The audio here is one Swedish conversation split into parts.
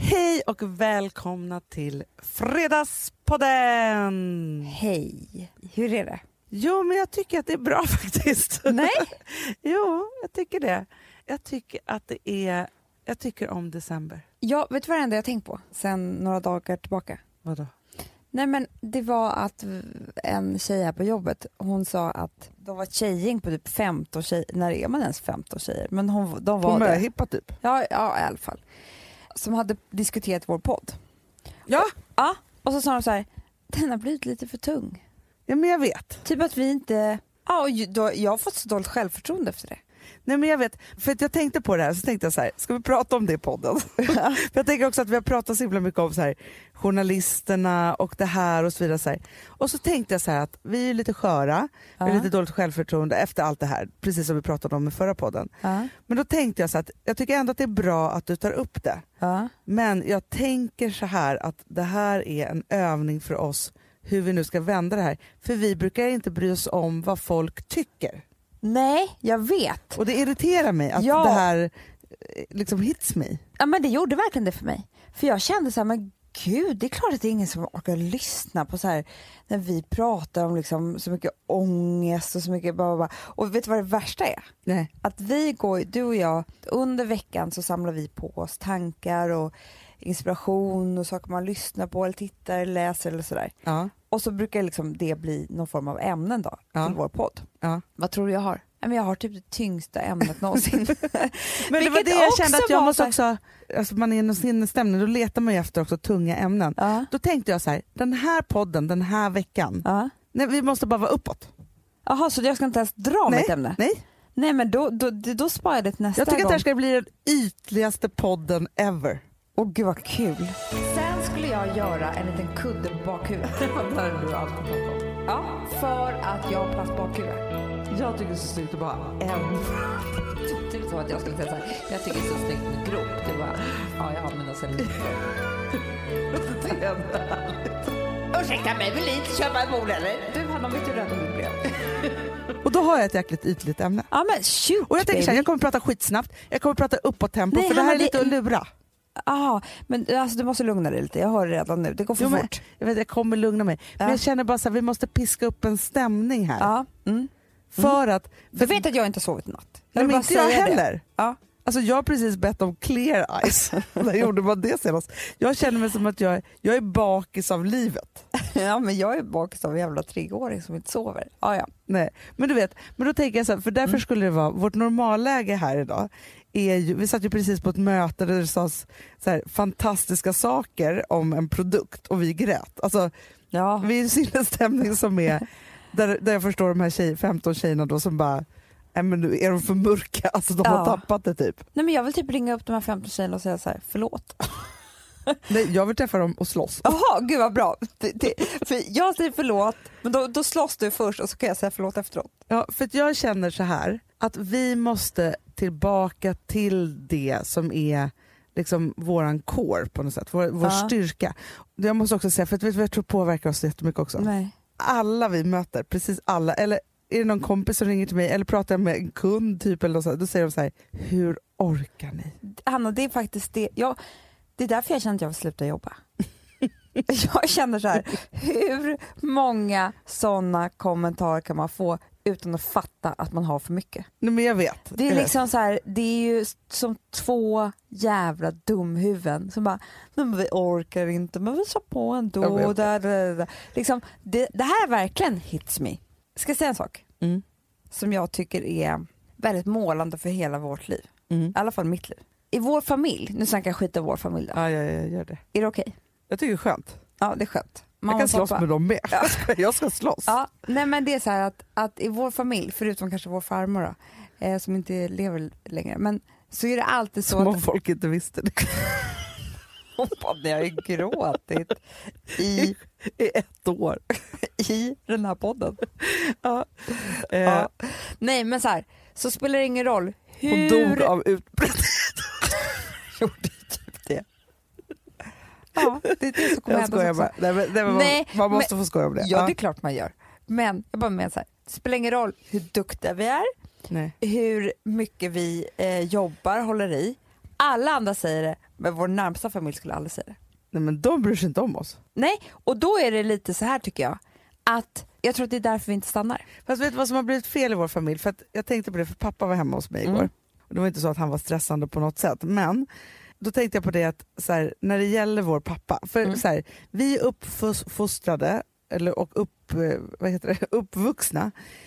Hej och välkomna till Fredagspodden! Hej, hur är det? Jo, men jag tycker att det är bra faktiskt. Nej? Jo, jag tycker det. Jag tycker om december. Ja, vet du vad det enda jag tänkt på sen några dagar tillbaka? Vadå? Nej, men det var att en tjej här på jobbet, hon sa att de var ett tjejgäng på typ 15 tjejer. När är man ens 15 tjejer? Men de var det. Hippa typ? Ja, i alla fall. Som hade diskuterat vår podd. Ja? Ja, och så sa de så här, den har blivit lite för tung. Ja, men jag vet. Typ att vi inte... Ja, och jag har fått så dåligt självförtroende efter det. Nej, men jag vet, för att jag tänkte på det här, så tänkte jag så här, ska vi prata om det i podden? För jag tänker också att vi har pratat så himla mycket om så här, journalisterna och det här och så vidare. Så här. Och så tänkte jag så här att vi är lite sköra, vi har lite dåligt självförtroende efter allt det här, precis som vi pratade om i förra podden. Men då tänkte jag så här att jag tycker ändå att det är bra att du tar upp det. Men jag tänker så här att det här är en övning för oss hur vi nu ska vända det här. För vi brukar inte bry oss om vad folk tycker. Nej, jag vet. Och det irriterar mig att det här liksom hits me. Ja, men det gjorde verkligen det för mig. För jag kände så här, men gud, det är klart att det är ingen som orkar lyssna på så här när vi pratar om liksom så mycket ångest och så mycket bara. Och vet du vad det värsta är? Nej. Att du och jag, under veckan så samlar vi på oss tankar och inspiration och saker man lyssnar på eller tittar eller läser eller sådär. Ja. Och så brukar liksom det bli någon form av ämnen då till vår podd. Ja. Vad tror du jag har? Jag har typ det tyngsta ämnet någonsin. Men det var det jag kände att jag måste också, alltså man är i någon sinnesstämning, då letar man ju efter också tunga ämnen. Då tänkte jag så här, den här podden, den här veckan, nej, vi måste bara vara uppåt. Jaha, så jag ska inte ens dra mitt ämne? Nej, men då sparar jag det till nästa gång. Jag tycker att det här ska bli den ytligaste podden ever. Åh gud vad kul. Sen skulle jag göra en liten kudde på bakhuvudet. Där är du alltid bakom. Ja, för att jag har plast bakhuvud. Jag tycker det är så snyggt att bara en. Typ som att jag skulle säga så här, jag tycker det är så snyggt med grop. Det var, ja, jag har mina celluliter. Det är härligt. Ursäkta mig, vill ni inte köpa en bord eller? Du, Hanna, vet du rätt om det blev. Och då har jag ett jäkligt ytligt ämne. Ja, men shoot, och jag tänker så här, jag kommer prata skitsnabbt, jag kommer prata uppåt tempo, för det här är lite att lura. Men alltså, du måste lugna dig lite. Jag hör det redan nu. Det går för fort. Jag kommer lugna mig. Men jag känner bara så här, vi måste piska upp en stämning här. För att... Du vet att jag inte har sovit i natt. Jag vill inte jag heller. Ja. Alltså jag har precis bett om clear eyes. När gjorde man det senast? Jag känner mig som att jag är bakis av livet. Ja, men jag är bakis av en jävla 3-åring som inte sover. Ja. Nej, men du vet, men då tänker jag så här, för därför skulle det vara, vårt normalläge här idag är ju, vi satt ju precis på ett möte där det sades så här, fantastiska saker om en produkt och vi grät. Alltså, vi är en sinnesstämning som är, där jag förstår de här 15 tjejerna då som bara, men nu är de för mörka, alltså de har tappat det typ. Nej, men jag vill typ ringa upp de här 15 tjejerna och säga så här, förlåt. Nej, jag vill träffa dem och slåss. Jaha, gud vad bra. För jag säger förlåt, men då slåss du först och så kan jag säga förlåt efteråt. Ja, för att jag känner så här att vi måste tillbaka till det som är liksom våran core på något sätt, vår styrka. Jag måste också säga, för att jag tror påverkar oss jättemycket också. Nej. Alla vi möter, precis alla, eller är det någon kompis som ringer till mig eller pratar jag med en kund typ eller så, då säger de så här, hur orkar ni? Hanna, det är faktiskt det. Det är därför jag känner att jag vill sluta jobba. Jag känner så här, hur många sådana kommentarer kan man få utan att fatta att man har för mycket? Nej, men jag vet. Det är liksom så här, det är ju som 2 jävla dumhuvuden som bara, men vi orkar inte, men vi sa på ändå. Liksom, det här verkligen hits me. Ska jag säga en sak som jag tycker är väldigt målande för hela vårt liv. I alla fall mitt liv. I vår familj, nu snackar jag skit om vår familj då. Ja, jag gör det. Är det okej? Jag tycker det är skönt. Ja, det är skönt. Jag kan slåss med dem med. Ja. Jag ska slåss. Ja, nej, men det är så här att i vår familj, förutom kanske vår farmor då, som inte lever längre, men så är det alltid så som om folk inte visste det. Ni har ju gråtit i 1 år i den här podden. Ja. Nej, men så här, så spelar det ingen roll hur... Hon dog av utbrändhet. Gjorde typ det. Ja, det är det som kommer hända också. Nej, man måste få skoja om det. Ja, det är klart man gör. Men jag bara menar så här, det spelar ingen roll hur duktiga vi är, hur mycket vi jobbar, håller i. Alla andra säger det, Men vår närmsta familj skulle aldrig säga det. Nej, men de bryr sig inte om oss. Nej, och då är det lite så här tycker jag. Att jag tror att det är därför vi inte stannar. Fast vet du vad som har blivit fel i vår familj? För att jag tänkte på det, för pappa var hemma hos mig igår. Och det var inte så att han var stressande på något sätt. Men då tänkte jag på det att så här, när det gäller vår pappa. För så här, vi är uppfostrade uppvuxna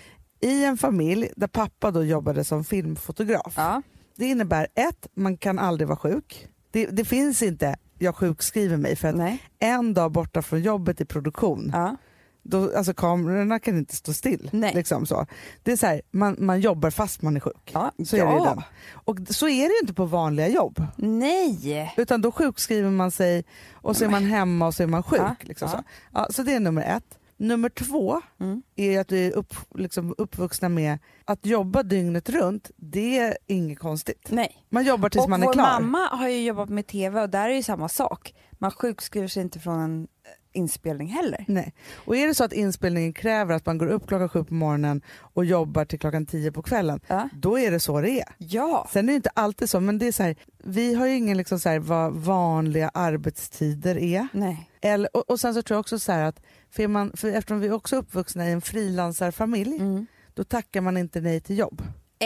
i en familj där pappa då jobbade som filmfotograf. Ja. Det innebär man kan aldrig vara sjuk. Det finns inte, jag sjukskriver mig för att en dag borta från jobbet i produktion. Ja. Då, alltså kamerorna kan inte stå still. Liksom så. Det är så här, man jobbar fast man är sjuk. Ja. Så är det ju den. Och så är det ju inte på vanliga jobb. Nej. Utan då sjukskriver man sig och så är man hemma och så är man sjuk. Liksom så. Ja, så det är nummer 1. Nummer 2 är att vi är uppvuxna med att jobba dygnet runt. Det är inget konstigt. Nej. Man jobbar tills man är klar. Och vår mamma har ju jobbat med tv och där är ju samma sak. Man sjukskriver sig inte från en inspelning heller. Nej. Och är det så att inspelningen kräver att man går upp 7 på morgonen och jobbar till 10 på kvällen, då är det så det är. Ja. Sen är det inte alltid så, men det är så här, vi har ju ingen så här, vad vanliga arbetstider är. Nej. Och sen så tror jag också så här att för eftersom vi är också uppvuxna i en frilansarfamilj, då tackar man inte nej till jobb.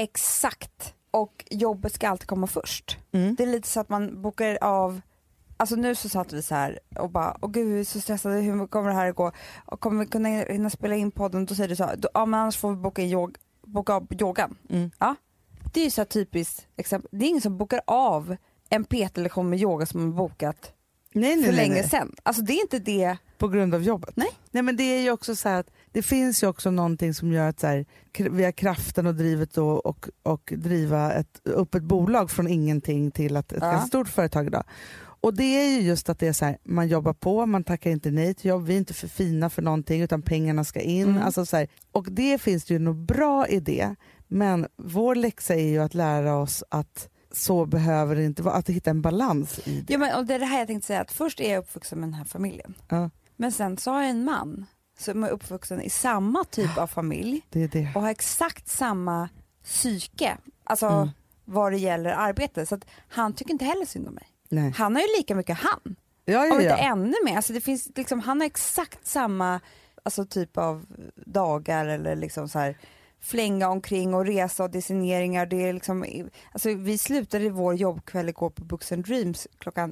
Exakt. Och jobbet ska alltid komma först. Det är lite så att man bokar av. Alltså nu så satt vi så här och bara, åh gud vi är så stressade, hur kommer det här att gå? Och kommer vi kunna hinna spela in podden? Då säger du så här, ja men annars får vi boka av yogan. Ja, det är ju så här typiskt exempel. Det är ingen som bokar av en PT-lektion med yoga som man bokat för länge sedan. Alltså det är inte det. På grund av jobbet? Nej, men det är ju också så här att det finns ju också någonting som gör att så här, vi har kraften och drivet och driva upp ett bolag från ingenting till ett ganska stort företag idag. Och det är ju just att det är så här, man jobbar på, man tackar inte nej till jobb, vi är inte för fina för någonting utan pengarna ska in. Alltså så här, och det finns det ju något bra i det, men vår läxa är ju att lära oss att så behöver det inte vara, att hitta en balans i det. Ja, men, och det är det här jag tänkte säga, att först är jag uppvuxen med den här familjen. Men sen så har jag en man som är uppvuxen i samma typ av familj. Det är det. Och har exakt samma psyke, alltså vad det gäller arbete. Så att han tycker inte heller synd om mig. Nej. Han har ju lika mycket han. Om inte ännu mer. Alltså det finns liksom, han har exakt samma alltså typ av dagar eller liksom så här flänga omkring och resa och designeringar. Det är liksom, alltså vi slutade vår jobbkväll igår på Books and Dreams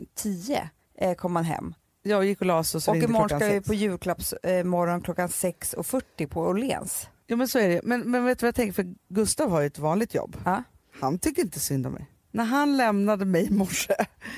10 kom man hem. Jag gick och las och imorgon ska vi på julklappsmorgon 6:40 på Åhléns. Ja men så är det. Men vet du vad jag tänker? För Gustav har ju ett vanligt jobb. Han tycker inte synd om mig. När han lämnade mig i morse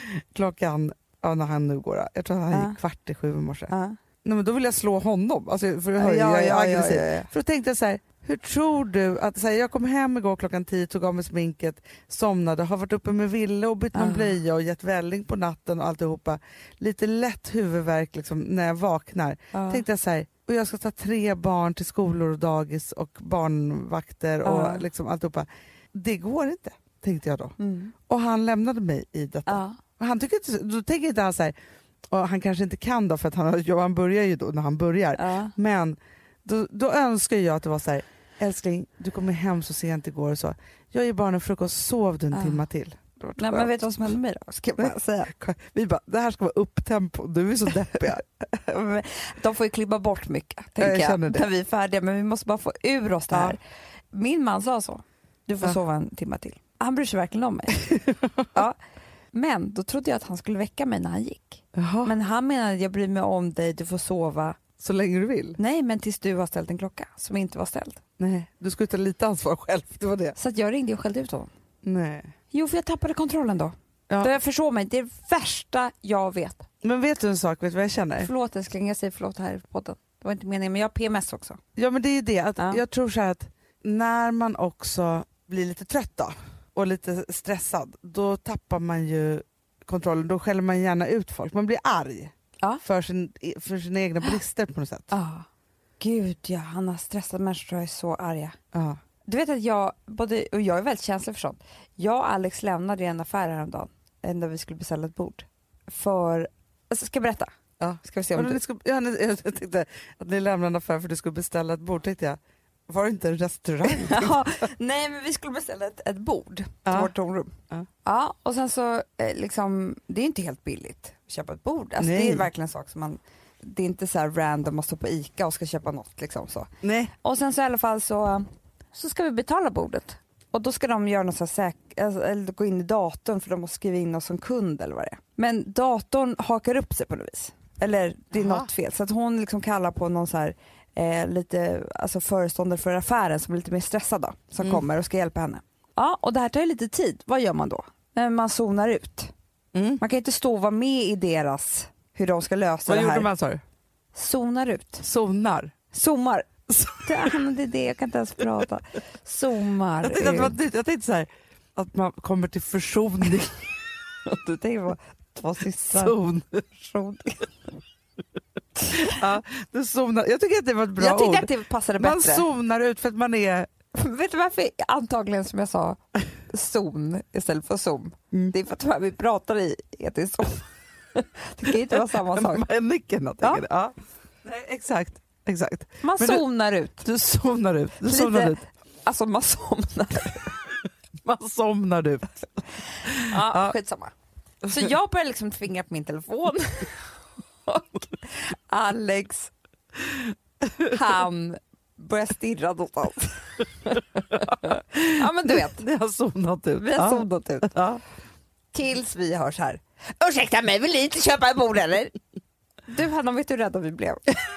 när han nu går, jag tror att han gick 6:15 i morse. Nej, men då vill jag slå honom, alltså, för jag är aggressiv. För då tänkte jag så här, hur tror du att, så här, jag kom hem igår 10, tog av mig sminket, somnade, har varit uppe med Ville och bytt någon blöja och gett välling på natten och alltihopa. Lite lätt huvudvärk liksom, när jag vaknar. Tänkte jag så här, och jag ska ta 3 barn till skolor och dagis och barnvakter och liksom alltihopa. Det går inte, tänkte jag då. Och han lämnade mig i detta. Och han tycker inte, då tänker inte han så här, och han kanske inte kan då för att han börjar ju då när han börjar. Men då önskar jag att det var så här, älskling, du kommer hem så sent igår och så. Jag ger barnen frukost, sov du en timme till. Nej, men vet du vad som hände mig då? Ska jag säga. Vi bara, det här ska vara upptempo, du är så deppiga. De får ju klippa bort mycket, tänker jag när vi är färdiga, men vi måste bara få ur oss det här. Min man sa så, du får sova en timme till. Han bryr sig verkligen om mig. Men då trodde jag att han skulle väcka mig när han gick. Men han menade, jag bryr mig om dig, du får sova. Så länge du vill? Nej, men tills du har ställt en klocka som inte var ställd. Nej, du skulle ta lite ansvar själv, det var det. Så att jag ringde och skällde ut honom. Nej. Jo, för jag tappade kontrollen då. Då jag försåg mig, det är det värsta jag vet. Men vet du en sak, vet du vad jag känner? Förlåt, jag ska säga förlåt här i podden. Det var inte meningen, men jag har PMS också. Ja, men det är ju det, att jag tror så här att när man också blir lite trött då, och lite stressad, då tappar man ju kontrollen, då skäller man gärna ut folk. Man blir arg för sina egna brister på något sätt. Gud ja, han har stressat människor, tror jag är så arga. Du vet att jag är väldigt känslig för sånt. Jag och Alex lämnade i en affär häromdagen när vi skulle beställa ett bord. Ska jag berätta? Ska vi se om jag tänkte att ni lämnade en affär för att du skulle beställa ett bord, tänkte jag. Var det inte en restaurang? Ja, nej, men vi skulle beställa ett bord till vårt tomrum. Ja, och sen så liksom, det är inte helt billigt att köpa ett bord. Alltså, det är verkligen en sak som det är inte så här random att stå på ICA och ska köpa något liksom så. Nej. Och sen så i alla fall så ska vi betala bordet. Och då ska de göra något så här eller gå in i datorn för de måste skriva in oss som kund eller vad det är. Men datorn hakar upp sig på något vis. Eller det är något fel. Så att hon liksom kallar på någon så här lite alltså föreståndare för affären som är lite mer stressad då, som kommer och ska hjälpa henne. Ja, och det här tar ju lite tid. Vad gör man då? När man zonar ut. Man kan inte stå och vara med i deras hur de ska lösa det här. Vad gjorde man, sa du? Zonar ut. Zonar. Zoomar. Det är det, jag kan inte ens prata. Zoomar. Jag tänkte så här, att man kommer till försoning. Du tänker på två systrar. Ja, du zonar. Jag tycker att det var ett bra ord. Jag tyckte att det passade bättre. Man zonar ut för att man är... Vet du varför? Antagligen som jag sa zon istället för zoom. Det är för att vi pratar i heter zon. Det kan ju inte vara samma sak. Ja. Nej, exakt. Man zonar ut. Du zonar ut. Alltså man somnar. Man somnar ut. Ja, skitsamma. Så jag börjar liksom tvinga på min telefon. Och Alex, han börjar stirra någonstans. Ja, men du vet. Det har zonat ut. Vi har zonat ut. Ja. Tills vi hör så här. Ursäkta mig, vill ni inte köpa en bord eller? Du, Hanna, vet du hur rädda vi blev?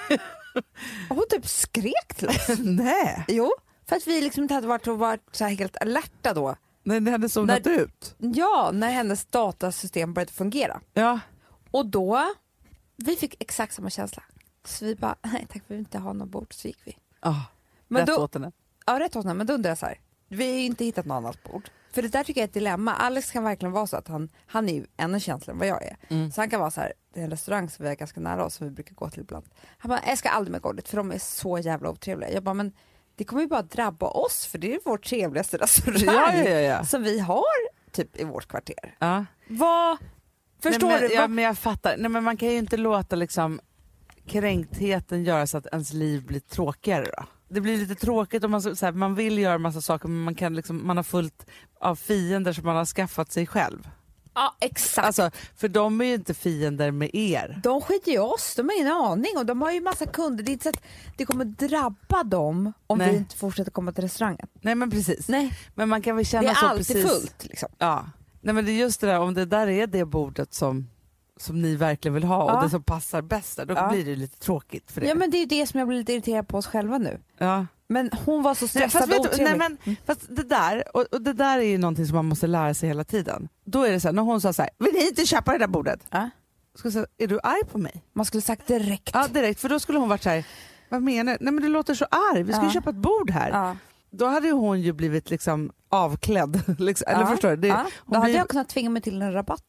Och hon typ skrek till oss. Nej. Jo, för att vi liksom inte hade varit så här helt alerta då. Nej, det hade zonat ut. Ja, när hennes datasystem började fungera. Ja. Och då, vi fick exakt samma känsla. Så vi bara, nej tack, vi vill inte ha något bord, så gick vi. Rätt åt henne. Ja, rätt åt henne, men då undrar jag så här. Vi har ju inte hittat något annat bord. För det där tycker jag är ett dilemma. Alex kan verkligen vara så att han är ju ännu känsligare än vad jag är. Så han kan vara så här, det är en restaurang som vi är ganska nära oss som vi brukar gå till ibland. Han bara, jag ska aldrig med gå dit för de är så jävla otrevliga. Jag bara, men det kommer ju bara drabba oss för det är vår trevligaste restaurang som vi har typ i vårt kvarter. Ja. Vad förstår du? Ja, men jag fattar. Nej, men man kan ju inte låta liksom kränktheten göra så att ens liv blir tråkigare då. Det blir lite tråkigt om man vill göra massa saker men man har fullt av fiender som man har skaffat sig själv. Ja, exakt. Alltså, för de är ju inte fiender med er. De skiter ju oss, de har ingen aning och de har ju massa kunder. Det är inte så att det kommer drabba dem om vi inte fortsätter komma till restaurangen. Nej, men precis. Nej. Men man kan väl känna så precis. Det är alltid fullt liksom. Ja. Nej, men det är just det där, om det där är det bordet som ni verkligen vill ha och det som passar bäst där, då blir det lite tråkigt för det. Ja, men det är ju det som jag blir lite irriterad på oss själva nu. Ja. Men hon var så stressad och otrevlig. Fast det där, och det där är ju någonting som man måste lära sig hela tiden. Då är det så här, när hon sa så här, vill ni inte köpa det där bordet? Ska jag säga, är du arg på mig? Man skulle sagt direkt. Ja, direkt, för då skulle hon varit så här, vad menar du? Nej, men du låter så arg, vi ska ju köpa ett bord här. Då hade hon ju blivit liksom avklädd. Liksom. Eller förstår du? Då hade jag kunnat tvinga mig till en rabatt.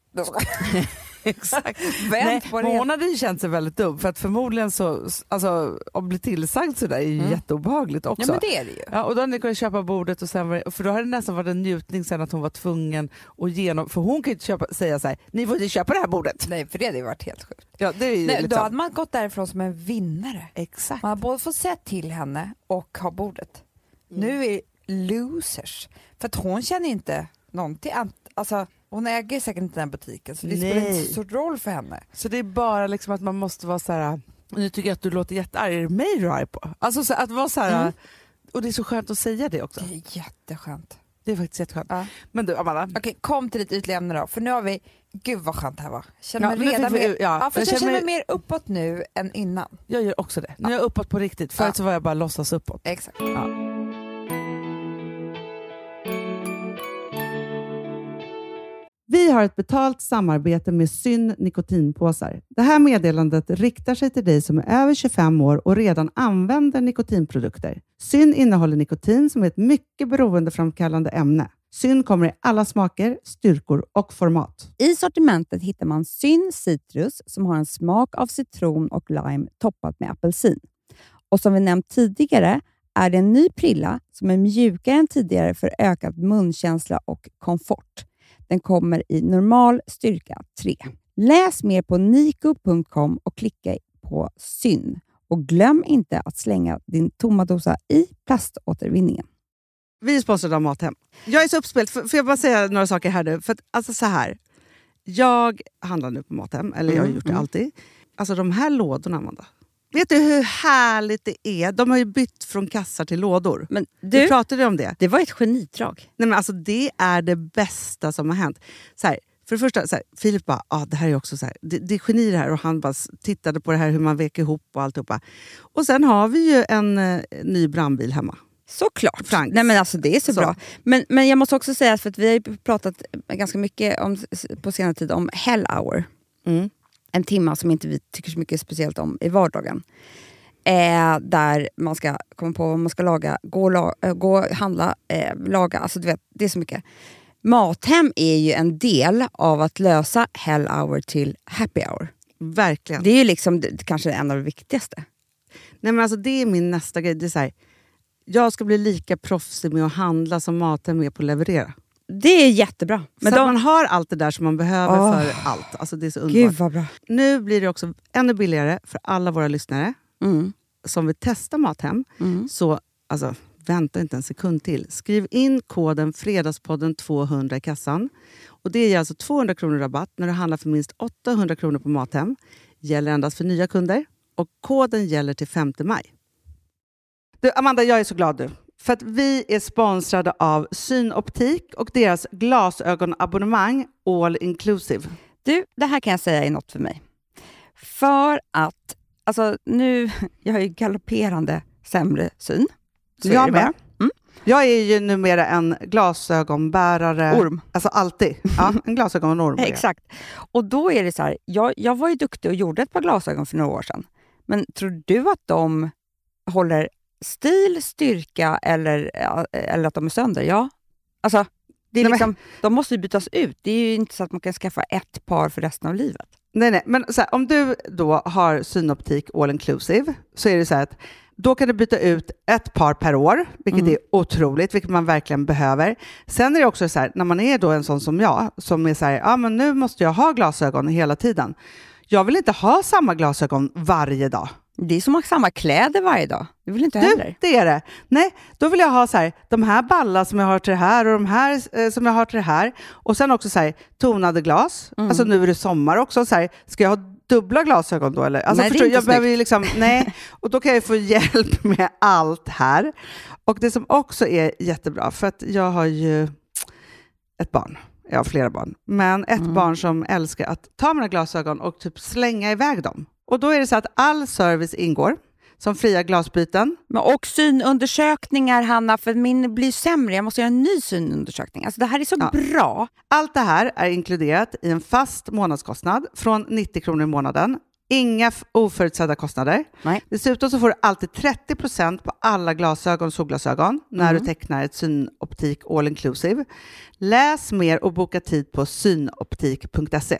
Exakt. Hon hade ju känt sig väldigt dum för att förmodligen så, alltså att bli tillsagd sådär är ju jätteobehagligt också. Ja, men det är det ju. Ja, och då hade ni kunnat köpa bordet och sen för då hade det nästan varit en njutning sen att hon var tvungen att för hon kan ju inte säga så här, ni får inte köpa det här bordet. Nej, för det hade ju varit helt sjukt. Ja, det är ju liksom. Då hade man gått därifrån som en vinnare. Exakt. Man har både fått säga till henne och ha bordet. Nu är losers. För att hon känner inte någonting. Alltså, hon äger säkert inte den butiken så det spelar inte så stor roll för henne. Så det är bara liksom att man måste vara så här. Nu tycker jag att du låter jättearg. Är det mig du är arg på? Alltså så att vara så här. Och det är så skönt att säga det också. Det är jätteskönt. Det är faktiskt jätteskönt. Men du, Amanda. Okej, kom till ditt ytliga ämne då. För nu har vi, gud vad skönt det här var. Jag känner mig mer uppåt nu än innan. Jag gör också det. Nu är jag uppåt på riktigt. Förut så var jag bara låtsas uppåt. Exakt. Vi har ett betalt samarbete med Syn nikotinpåsar. Det här meddelandet riktar sig till dig som är över 25 år och redan använder nikotinprodukter. Syn innehåller nikotin som är ett mycket beroendeframkallande ämne. Syn kommer i alla smaker, styrkor och format. I sortimentet hittar man Syn Citrus som har en smak av citron och lime toppat med apelsin. Och som vi nämnt tidigare är det en ny prilla som är mjukare än tidigare för ökad munkänsla och komfort. Den kommer i normal styrka 3. Läs mer på niko.com och klicka på Syn Och glöm inte att slänga din tomma dosa i plaståtervinningen. Vi är sponsrade av Mathem. Jag är så uppspelt. Får jag bara säga några saker här nu? För att, alltså så här. Jag handlar nu på Mathem. Eller jag har gjort det alltid. Alltså de här lådorna, Amanda. Vet du hur härligt det är? De har ju bytt från kassar till lådor. Men du pratade om det. Det var ett genidrag. Nej, men alltså, det är det bästa som har hänt. Så här, för det första, så här, Filip bara, det här är också så här, det är geni det här. Och han bara tittade på det här hur man vek ihop och alltihopa. Och sen har vi ju en ny brandbil hemma. Såklart. Franks. Nej, men alltså, det är så bra. Men jag måste också säga, för att vi har ju pratat ganska mycket på senare tid om Hell Hour. En timma som inte vi tycker så mycket speciellt om i vardagen. Där man ska komma på vad man ska laga, gå handla, laga. Alltså du vet, det är så mycket. Mathem är ju en del av att lösa Hell Hour till Happy Hour. Verkligen. Det är ju liksom kanske en av de viktigaste. Nej, men alltså, det är min nästa grej. Det är så här, jag ska bli lika proffsig med att handla som Mathem är på att leverera. Det är jättebra. Men så att man har allt det där som man behöver för allt. Alltså det är så underbart. Gud vad bra. Nu blir det också ännu billigare för alla våra lyssnare som vill testa Mathem. Så alltså, vänta inte en sekund till. Skriv in koden Fredagspodden 200 i kassan. Och det ger alltså 200 kronor rabatt när du handlar för minst 800 kronor på Mathem. Gäller endast för nya kunder. Och koden gäller till 5 maj. Du, Amanda, jag är så glad nu. För att vi är sponsrade av Synoptik och deras glasögonabonnemang All Inclusive. Du, det här kan jag säga är något för mig. För att, alltså nu, jag har ju galopperande sämre syn. Så jag med. Jag är ju numera en glasögonbärare. Orm. Alltså alltid. Ja, en glasögonorm. Exakt. Och då är det så här, jag var ju duktig och gjorde ett par glasögon för några år sedan. Men tror du att de håller stil, styrka eller att de är sönder? Ja. Alltså, det är liksom, de måste ju bytas ut. Det är ju inte så att man kan skaffa ett par för resten av livet. Nej. Men så här, om du då har Synoptik All Inclusive så är det så här att då kan du byta ut ett par per år, vilket är otroligt, vilket man verkligen behöver. Sen är det också så här, när man är då en sån som jag, som är så här, men nu måste jag ha glasögon hela tiden. Jag vill inte ha samma glasögon varje dag. Det är som att ha samma kläder varje dag. Det vill inte heller. Det är det. Nej, då vill jag ha så här, de här ballar som jag har till det här och de här som jag har till det här. Och sen också så här, tonade glas. Alltså nu är det sommar också. Så här, ska jag ha dubbla glasögon då? Eller? Alltså, nej, förstår, jag behöver ju liksom, nej. Och då kan jag få hjälp med allt här. Och det som också är jättebra, för att jag har ju ett barn. Jag har flera barn. Men ett barn som älskar att ta mina glasögon och typ slänga iväg dem. Och då är det så att all service ingår. Som fria glasbyten. Och synundersökningar, Hanna, för min blir sämre. Jag måste göra en ny synundersökning. Alltså det här är så bra. Allt det här är inkluderat i en fast månadskostnad från 90 kronor i månaden. Inga oförutsedda kostnader. Nej. Dessutom så får du alltid 30% på alla glasögon och solglasögon när du tecknar ett Synoptik All Inclusive. Läs mer och boka tid på synoptik.se.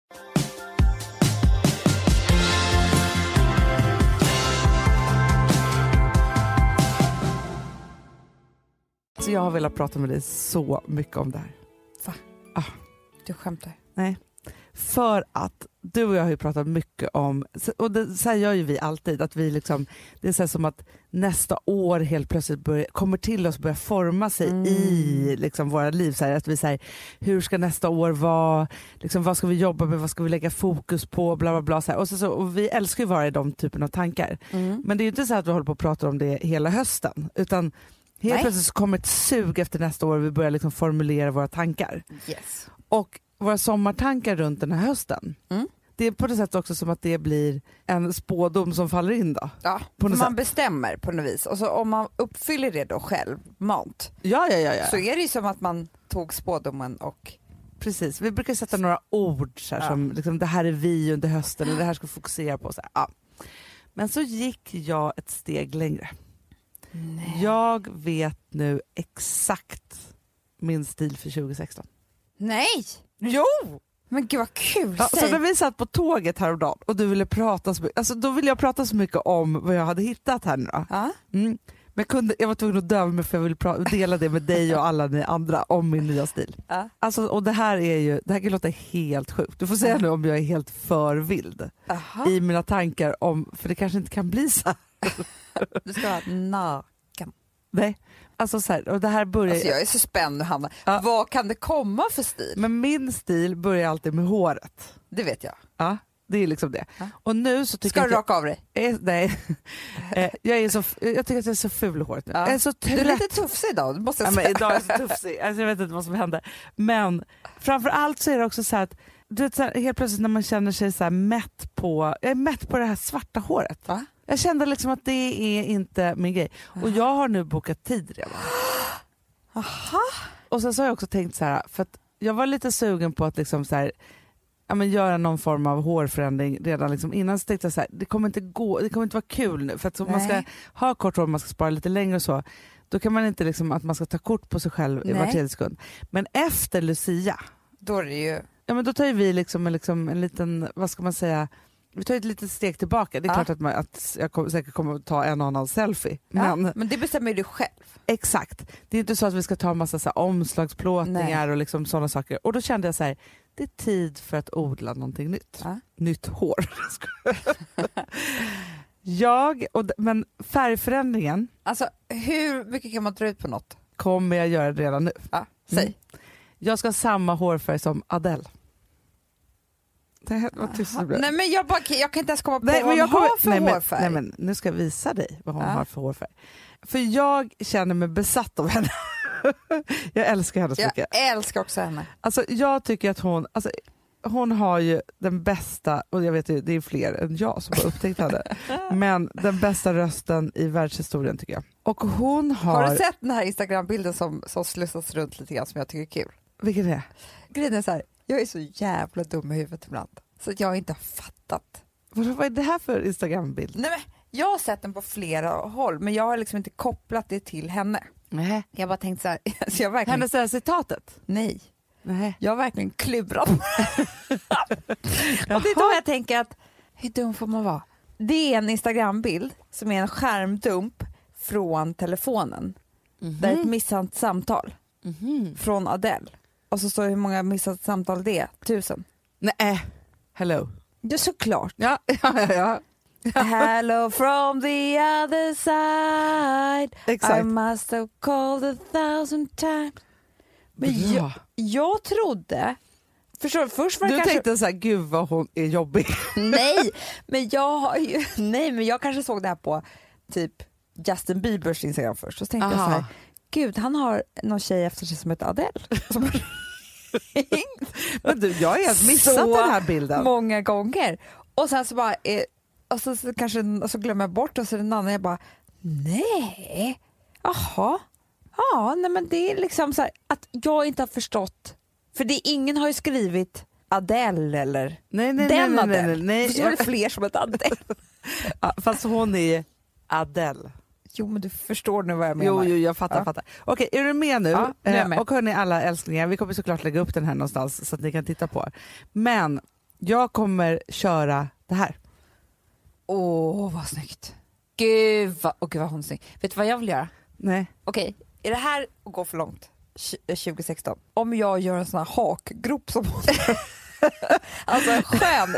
Så jag har velat prata med dig så mycket om det här. Va? Du skämtar? Nej. För att du och jag har ju pratat mycket om, och det så här gör ju vi alltid, att vi liksom, det är så här som att nästa år helt plötsligt kommer till oss och börjar forma sig i liksom våra liv. Så här, att vi säger, hur ska nästa år vara? Liksom, vad ska vi jobba med? Vad ska vi lägga fokus på? Bla bla bla. Så här. Och vi älskar ju vara i de typen av tankar. Men det är ju inte så att vi håller på att prata om det hela hösten, utan helt plötsligt så kommer ett sug efter nästa år och vi börjar liksom formulera våra tankar. Yes. Och våra sommartankar runt den här hösten. Det är på det sättet också som att det blir en spådom som faller in då. Ja, på man bestämmer på något vis. Och så om man uppfyller det då själv, Ja. Så är det ju som att man tog spådomen och... Precis, vi brukar sätta några ord så här, som liksom, det här är vi under hösten och det här ska vi fokusera på. Så här. Ja. Men så gick jag ett steg längre. Nej. Jag vet nu exakt min stil för 2016. Nej! Jo! Men gud vad kul! Ja, så när vi satt på tåget häromdagen och du ville prata så mycket, alltså då ville jag prata så mycket om vad jag hade hittat här nu då. Men jag var tvungen att döva mig för jag vill dela det med dig och alla ni andra om min nya stil. Alltså, och det här kan låta helt sjukt. Du får säga nu om jag är helt för vild i mina tankar för det kanske inte kan bli så. Du ska vara naken. Nej, alltså så här, och det här börjar... Alltså jag är så spänd, Hanna. Vad kan det komma för stil? Men min stil börjar alltid med håret. Det vet jag. Ja, det är liksom det. Och nu så tycker ska du raka av dig? Nej. Jag tycker att jag är så ful i håret nu. Jag är så trött. Du är lite tufsig idag, måste jag säga. Men idag är jag så tufsig. Alltså, jag vet inte vad som händer. Men framförallt så är det också så här att du vet, så här, helt plötsligt när man känner sig så här jag är mätt på det här svarta håret. Va? Jag kände liksom att det är inte min grej. Och jag har nu bokat tid redan. Aha. Och sen så har jag också tänkt så här, för att jag var lite sugen på att liksom så här, göra någon form av hårförändring redan liksom innan, så tänkte jag så här, det kommer inte vara kul nu, för att om man ska ha kort hår, man ska spara lite längre och så, då kan man inte liksom att man ska ta kort på sig själv i var tredje sekund. Men efter Lucia, då är det ju... Ja, men då tar vi liksom en liten, vad ska man säga, vi tar ett litet steg tillbaka. Det är klart att jag säkert kommer att ta en och annan selfie. Men det bestämmer du själv. Exakt. Det är inte så att vi ska ta en massa så här omslagsplåtningar och liksom sådana saker. Och då kände jag så här, det är tid för att odla någonting nytt. Nytt hår. Men färgförändringen. Alltså hur mycket kan man dra ut på något? Kommer jag göra det redan nu? Ja, säg. Jag ska ha samma hårfärg som Adele. Vad tyst det blev. Nej, men jag kan inte ens komma på vad hon har för hårfärg. Nej, men nu ska jag visa dig vad hon har för hårfärg. För jag känner mig besatt av henne. Jag älskar henne så mycket. Jag älskar också henne. Alltså, jag tycker att hon har ju den bästa, och jag vet ju det är fler än jag som har upptäckt henne, men den bästa rösten i världshistorien tycker jag. Och hon har... du sett den här Instagram-bilden som slussas runt lite grann som jag tycker är kul? Vilken är det? Grejen är så här, jag är så jävla dum i huvudet ibland så att jag inte har fattat. Vad är det här för Instagram-bild? Nej, men jag har sett den på flera håll, men jag har liksom inte kopplat det till henne. Nej. Jag bara tänkt så här, alltså jag verkligen... Hennes där citatet? Nej. Jag har verkligen klubbrat. Och det är då jag tänker att, hur dum får man vara? Det är en Instagram-bild som är en skärmdump från telefonen. Där ett missat samtal från Adele. Och så står det hur många missade samtal det är. 1000. Nej, hello. Det är såklart. Ja. Hello from the other side. Exakt. I must have called 1000 times. Men jag trodde... Förstår du, först var det tänkte så här, gud vad hon är jobbig. Nej, men jag kanske såg det här på typ Justin Biebers Instagram först. Så tänkte jag så här, gud han har någon tjej efter sig som heter Adele. Men du, jag har helt missat den här bilden. Många gånger. Och sen så bara, och så glömmer jag bort och så den andra jag bara, nej, jaha. Ja, nej men det är liksom så här, att jag inte har förstått. För ingen har ju skrivit Adele eller Adele. Nej. Så var det fler som heter Adele. Ja, fast hon är Adele. Jo, men du förstår nu vad jag menar. Jo, jag fattar. Okej, är du med nu? Ja, jag är med. Och hörni alla älsklingar, vi kommer såklart lägga upp den här någonstans så att ni kan titta på. Men jag kommer köra det här. Vad snyggt. Gud vad hon är snygg. Vet du vad jag vill göra? Nej. Okej, är det här att gå för långt? 2016. Om jag gör en sån här hakgrop som hon alltså en skön.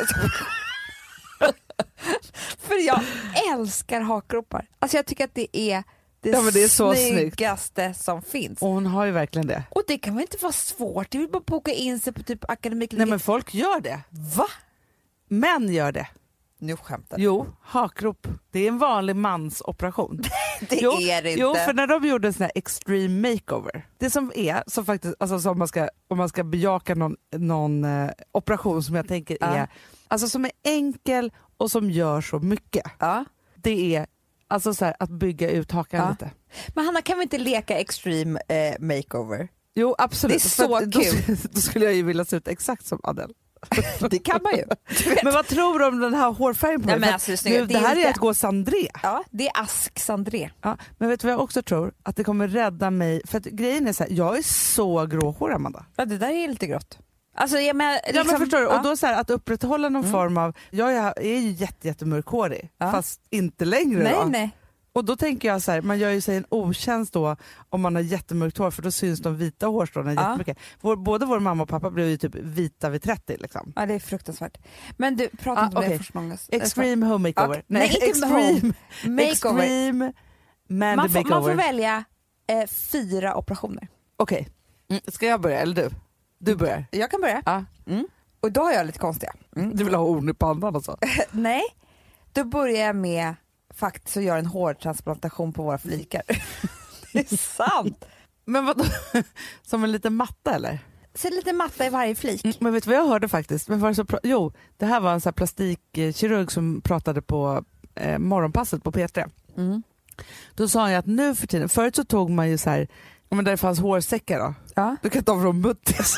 För jag älskar hakgropar. Alltså jag tycker att det är det så snyggaste som finns. Och hon har ju verkligen det. Och det kan väl inte vara svårt? Det vill bara boka in sig på typ akademik. Nej, men folk gör det. Va? Män gör det. Nu skämtar. Jo, hakgrop. Det är en vanlig mansoperation. Det är det inte. Jo, för när de gjorde en sån här extreme makeover. Det som faktiskt, alltså som om man ska bejaka någon operation som jag tänker är, alltså som är enkel och som gör så mycket. Det är alltså så här, att bygga ut hakan lite. Men Hanna, kan vi inte leka extreme makeover? Jo, absolut. Det är så kul. Då skulle jag ju vilja se ut exakt som Adele. Det kan man ju. Men vad tror du om den här hårfärgen på mig? Men alltså, det här är att gå Sandré. Ja, det är Ask Sandré. Ja, men vet du vad jag också tror? Att det kommer rädda mig. För att grejen är så här, jag är så gråhårig, Amanda. Ja, det där är lite grått. Alltså, men förstår du? Och då så här, att upprätthålla någon form av... Jag är ju jättemörkhårig, fast inte längre. Nej. Och då tänker jag så här, man gör ju sig en otjänst då om man har jättemörkt hår, för då syns de vita hårstråna jättemycket. Både vår mamma och pappa blev ju typ vita vid 30 liksom. Ja, det är fruktansvärt. Men du, prata inte om det först någon. Extreme home makeover. Okay. Nej, inte extreme makeover. Extreme man får välja 4 operationer. Okej. Ska jag börja eller du? Du börjar. Jag kan börja. Ja. Och då har jag lite konstiga. Du vill ha horn i pannan alltså? Nej, då börjar jag med faktiskt att göra en hårtransplantation på våra flikar. Det är sant. Men vadå? Som en liten matta eller? Så en liten matta i varje flik. Men vet du vad jag hörde faktiskt? Men var det, jo, det här var en så här plastikkirurg som pratade på morgonpasset på P3. Då sa han ju att nu för tiden, förut så tog man ju så här, men där det fanns hårsäckar då. Ja. Du kan ta från muttis.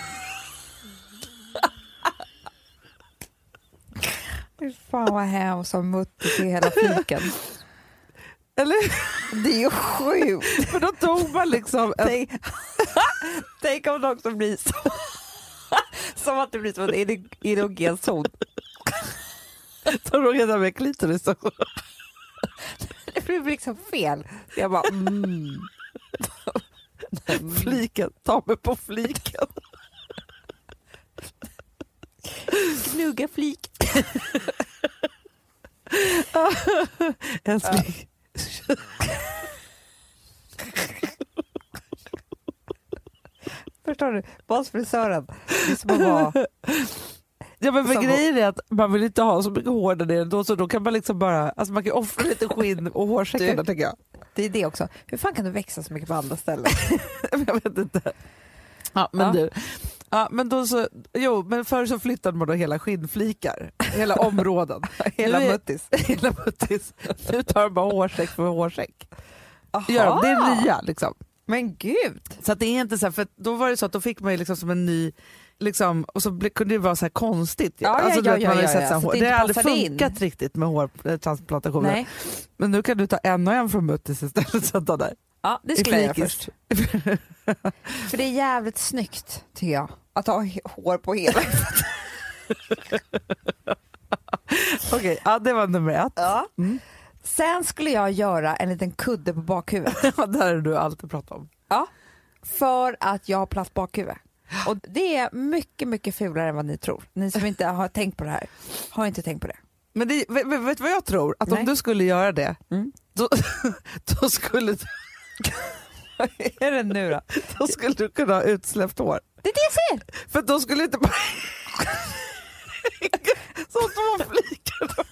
Fan vad hemskt som muttis i hela fliken. Eller? Det är ju sjukt. För då tog man liksom... Tänk om det också blir så. Som att det blir som en erogen zon. Så då redan med klitoris. Det blir liksom fel. Jag bara... Fliken, ta mig på fliken. Gnugga flik. Älskling. Förstår du? Basfrisören. Det är som att vara... Ja, men för grejen är att man vill inte ha så mycket hår där nere då, så då kan man liksom bara, alltså man kan offra lite skinn och hårsäckar, tänker jag. Det är det också. Hur fan kan du växa så mycket på andra ställen? Jag vet inte. Ja, men du. Ja, men då så, jo, men förr så flyttade man då hela skinnflikar, hela områden. Hela muttis. Hela muttis. Nu tar man bara hårsäck för hårsäck. Aha. Gör det är nya liksom. Men gud. Så att det är inte så här, för då var det så att då fick man ju liksom som en ny liksom, och så kunde det vara så här konstigt. Ja. Det har aldrig funkat riktigt med hårtransplantationer. Nej. Men nu kan du ta en och en från muttis istället, sätta där. Ja, det skulle jag göra först. För det är jävligt snyggt, tycker jag, att ha hår på hela. Okej, ja, det var nummer 1. Ja. Sen skulle jag göra en liten kudde på bakhuvudet. Ja, det har du alltid pratat om. Ja, för att jag har platt bakhuvud. Och det är mycket, mycket fulare än vad ni tror. Ni som inte har tänkt på det här har inte tänkt på det. Men det, vet du vad jag tror? Att om du skulle göra det, då skulle du... Vad är det nu då? Då skulle du kunna ha utsläppt hår. Det är det jag ser! För då skulle inte bara... Så 2 flikar.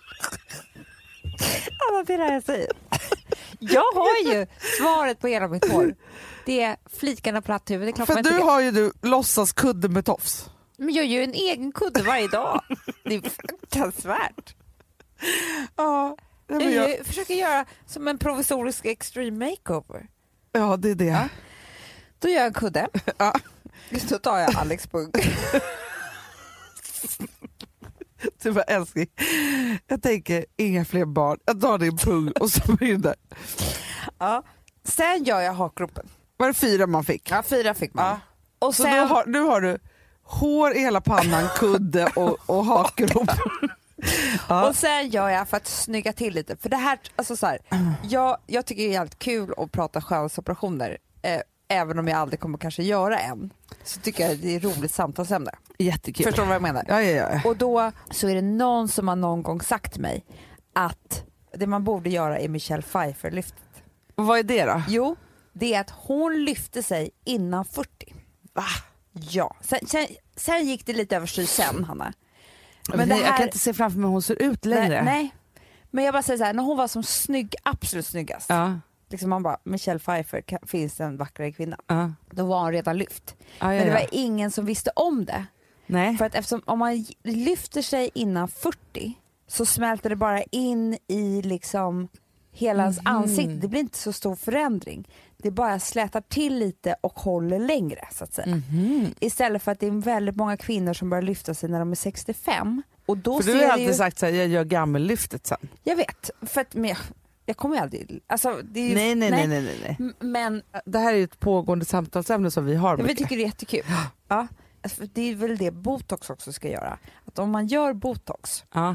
Ja, det är det jag säger. Jag har ju svaret på hela mitt hår. Det är flikarna platt huvud. Det är klart. För du har ju låtsas kudde med tofs. Men jag gör ju en egen kudde varje dag. Det är fruktansvärt. Ja, jag försöker göra som en provisorisk extreme makeover. Ja, det är det. Ja. Då gör jag en kudde. Ja. Då tar jag Alex pung. Du var älskling. Jag tänker inga fler barn. Jag tar din pung och så börjar. Ja. Sen gör jag hakgropen. Var det 4 man fick? Ja, 4 fick man. Ja. Och så sen... nu har du hår i hela pannan, kudde och hakgrop. Ja. Och sen gör jag för att snygga till lite. För det här, alltså så här, jag tycker det är jävligt kul att prata skönhetsoperationer. Även om jag aldrig kommer kanske göra en. Så tycker jag det är roligt samtalsämne. Jättekul. Förstår du vad jag menar? Ja. Och då så är det någon som har någon gång sagt till mig att det man borde göra är Michelle Pfeiffer-lyftet. Och vad är det då? Jo, det är att hon lyfte sig innan 40. Va? Ja. Sen gick det lite överstyr sen, Hanna. Men det här... Jag kan inte se framför mig hur hon ser ut längre. Nej. Men jag bara säger så här, när hon var som snygg, absolut snyggast. Ja. Liksom man bara, Michelle Pfeiffer, finns det en vackrare kvinna? Ja. Då var hon redan lyft. Ja. Men det var ingen som visste om det. Nej. För att eftersom om man lyfter sig innan 40 så smälter det bara in i liksom hela ens ansikte. Det blir inte så stor förändring. Det bara slätar till lite och håller längre, så att säga. Istället för att det är väldigt många kvinnor som börjar lyfta sig när de är 65. Och då för ser du har alltid ju... sagt så här, jag gör gammellyftet sen. Jag vet, för att jag kommer ju aldrig... Alltså, det är ju, nej. Men det här är ju ett pågående samtalsämne som vi har. vi tycker det är jättekul. Ja. Alltså, det är väl det botox också ska göra. Att om man gör botox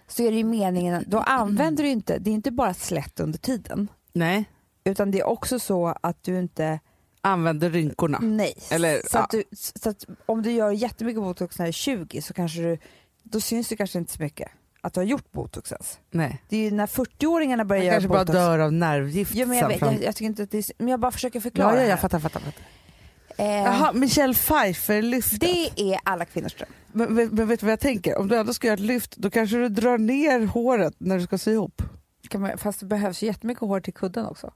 så är det ju meningen, då använder du inte, det är inte bara slätt under tiden. Nej. Utan det är också så att du inte Använder rynkorna. Nej. Eller, så att om du gör jättemycket botox när du är 20 så kanske då syns det kanske inte så mycket att du har gjort botox ens. Nej. Det är ju när 40-åringarna börjar göra botox. Kanske bara dör av nervgift. Ja, men jag tycker inte att det är, men jag bara försöker förklara. Ja, jag fattar. Jaha, Michelle Pfeiffer-lyftet. Det är alla kvinnors dröm. Men vet du vad jag tänker? Om du ändå ska göra ett lyft, då kanske du drar ner håret när du ska sy ihop. Fast det behövs ju jättemycket hår till kudden också.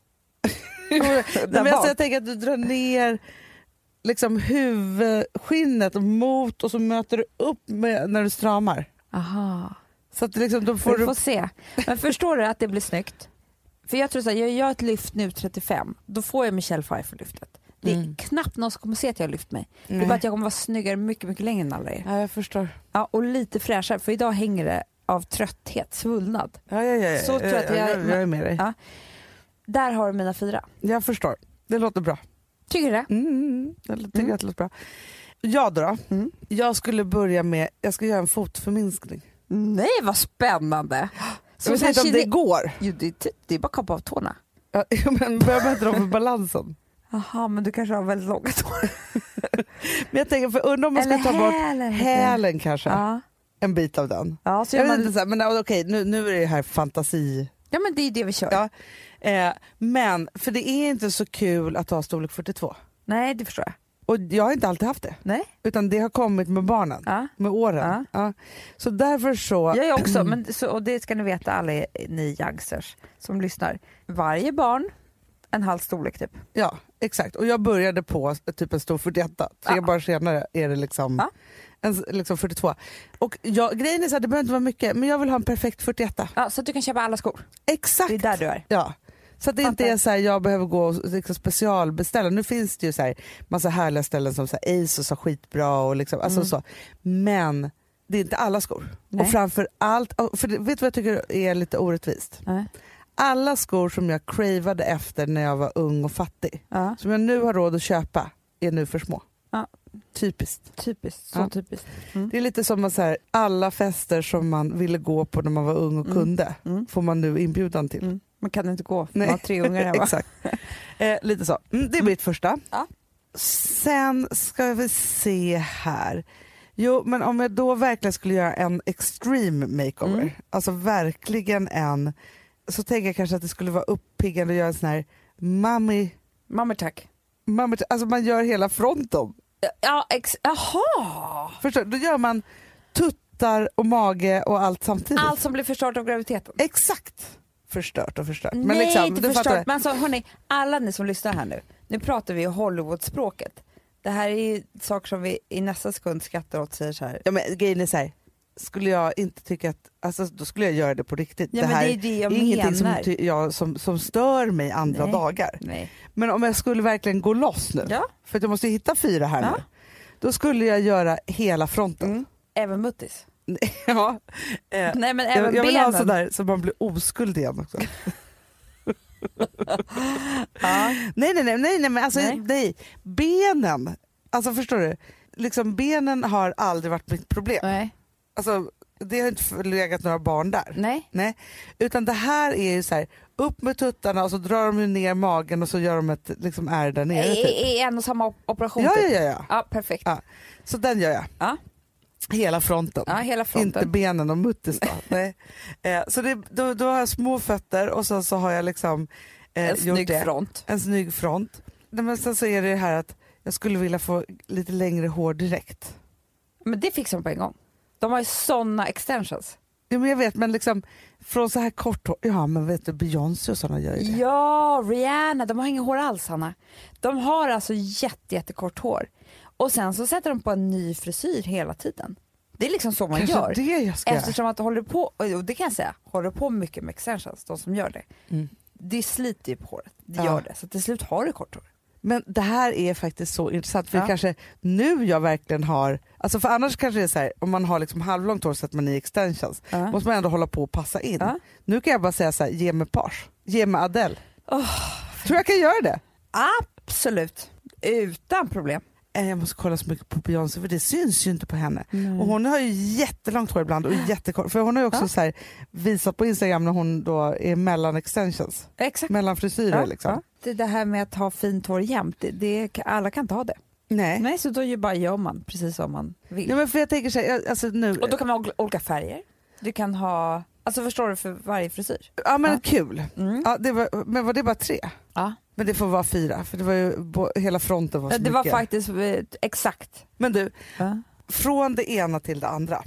Men jag tänker att du drar ner liksom huvudskinnet mot och så möter du upp när du stramar. Aha. Så att liksom, då får vi får se. Men förstår du att det blir snyggt? För jag tror så här, jag gör ett lyft nu 35, då får jag Michelle Pfeiffer-lyftet. Det är knappt någon som kommer se att jag har lyft mig. Det är bara att jag kommer vara snyggare mycket, mycket längre än alla er. Ja, jag förstår. Ja, och lite fräschare, för idag hänger det av trötthet, svullnad. Ja. Så trött jag är med dig. Ja. Där har du mina 4. Jag förstår. Det låter bra. Tycker du det? Jag tycker att det låter bra. Ja då. Jag skulle börja med, jag ska göra en fotförminskning. Nej, vad spännande. Så jag vet inte om det går. Jo, det är bara att kappa av tårna. Ja, men behöver inte dem för balansen. Jaha, men du kanske har väldigt långa tår. Men jag tänker, för undrar om man ska ta bort hälen kanske. Ja. En bit av den. Ja, så jag vet inte, så här, men okej, nu är det här fantasi. Ja, men det är det vi kör. Ja. Men, för det är inte så kul att ha storlek 42. Nej, det förstår jag. Och jag har inte alltid haft det. Nej. Utan det har kommit med barnen, med åren. Ja. Så därför så... Jag också, men och det ska ni veta alla ni youngsters som lyssnar. Varje barn, en halv storlek typ. Ja, exakt. Och jag började på typ en stor 41. 3 barn senare är det liksom, liksom 42. Och grejen är så här, det behöver inte vara mycket, men jag vill ha en perfekt 41. Ja, så att du kan köpa alla skor. Exakt. Det är där du är. Ja. Så att det inte är så här, jag behöver gå och liksom specialbeställa. Nu finns det ju så här, massa härliga ställen som så här, ASOS har skitbra och liksom, alltså så. Men det är inte alla skor. Nej. Och framför allt, för vet du vad jag tycker är lite orättvist? Nej. Alla skor som jag cravade efter när jag var ung och fattig, som jag nu har råd att köpa, är nu för små. Ja. Typiskt. Typiskt. Det är lite som att så här, alla fester som man ville gå på när man var ung och kunde får man nu inbjudan till. Man kan inte gå för man har 3 ungar hemma. Exakt. Lite så. Det är mitt första. Ja. Sen ska vi se här. Jo, men om jag då verkligen skulle göra en extreme makeover, alltså verkligen så tänker jag kanske att det skulle vara uppiggande att göra en sån här Mamma tack. Alltså man gör hela fronten. Ja, jaha. Förstår, då gör man tuttar och mage och allt samtidigt. Allt som blir förstört av graviditeten. Exakt. Förstört. Nej, men liksom, inte förstört. Men alltså, hörni, alla ni som lyssnar här nu pratar vi Hollywood-språket. Det här är saker som vi i nästa sekund skrattar åt, säger så här. Ja, men grejen är så här, skulle jag inte tycka att, alltså då skulle jag göra det på riktigt. Ja, det här men det är ingenting som stör mig andra dagar. Nej. Men om jag skulle verkligen gå loss nu, för att jag måste hitta 4 här nu, då skulle jag göra hela fronten. Även muttis. Ja. Nej, men även jag vill ha sådär så man blir oskuld igen också. Nej, men alltså nej. Benen, alltså förstår du? Liksom benen har aldrig varit mitt problem. Nej. Alltså det har inte legat några barn där. Nej. Utan det här är ju så här, upp med tuttarna och så drar de ner magen och så gör de ett liksom ärr där nere. I en och samma operation? Ja. Ja, perfekt. Ja. Så den gör jag. Ja. Hela fronten. Ja, hela fronten. Inte benen och muttis då. Nej. Så då har jag små fötter och så har jag liksom en snygg front. En snygg front. Men sen så är det här att jag skulle vilja få lite längre hår direkt. Men det fixar de på en gång. De har ju såna extensions. Ja, men jag vet, men liksom från så här kort hår. Ja, men vet du, Beyoncé och såna gör ju det. Ja, Rihanna, de har inga hår alls, Hanna. De har alltså jättekort hår. Och sen så sätter de på en ny frisyr hela tiden. Det är liksom så man kanske gör. Det jag ska. Eftersom att håller på, och det kan jag säga, håller på mycket med extensions, de som gör det. Det sliter ju på håret. Det gör det. Så till slut har du kort hår. Men det här är faktiskt så intressant, för kanske nu jag verkligen har, alltså för annars kanske det är så här, om man har liksom halvlångt hår så att man i extensions, måste man ändå hålla på och passa in. Nu kan jag bara säga så här, ge mig page, ge mig Adele. Tror jag kan göra det? Absolut, utan problem. jag måste kolla så mycket på Beyoncé för det syns ju inte på henne. Mm. Och hon har ju jättelångt hår ibland och jättekort. För hon har ju också så här, visat på Instagram när hon då är mellan extensions. Exakt. Mellan frisyrer liksom. Ja. Det här med att ha fint hår jämt, alla kan inte ha det. Nej. Så då gör man precis som man vill. Ja, men för jag tänker så här, alltså nu... Och då kan man ha olika färger. Du kan ha, alltså förstår du, för varje frisyr. Ja men kul. Mm. Ja, men var det bara 3? Ja. Men det får vara 4 för det var ju hela fronten var så Det var mycket. faktiskt exakt. Men du, från det ena till det andra.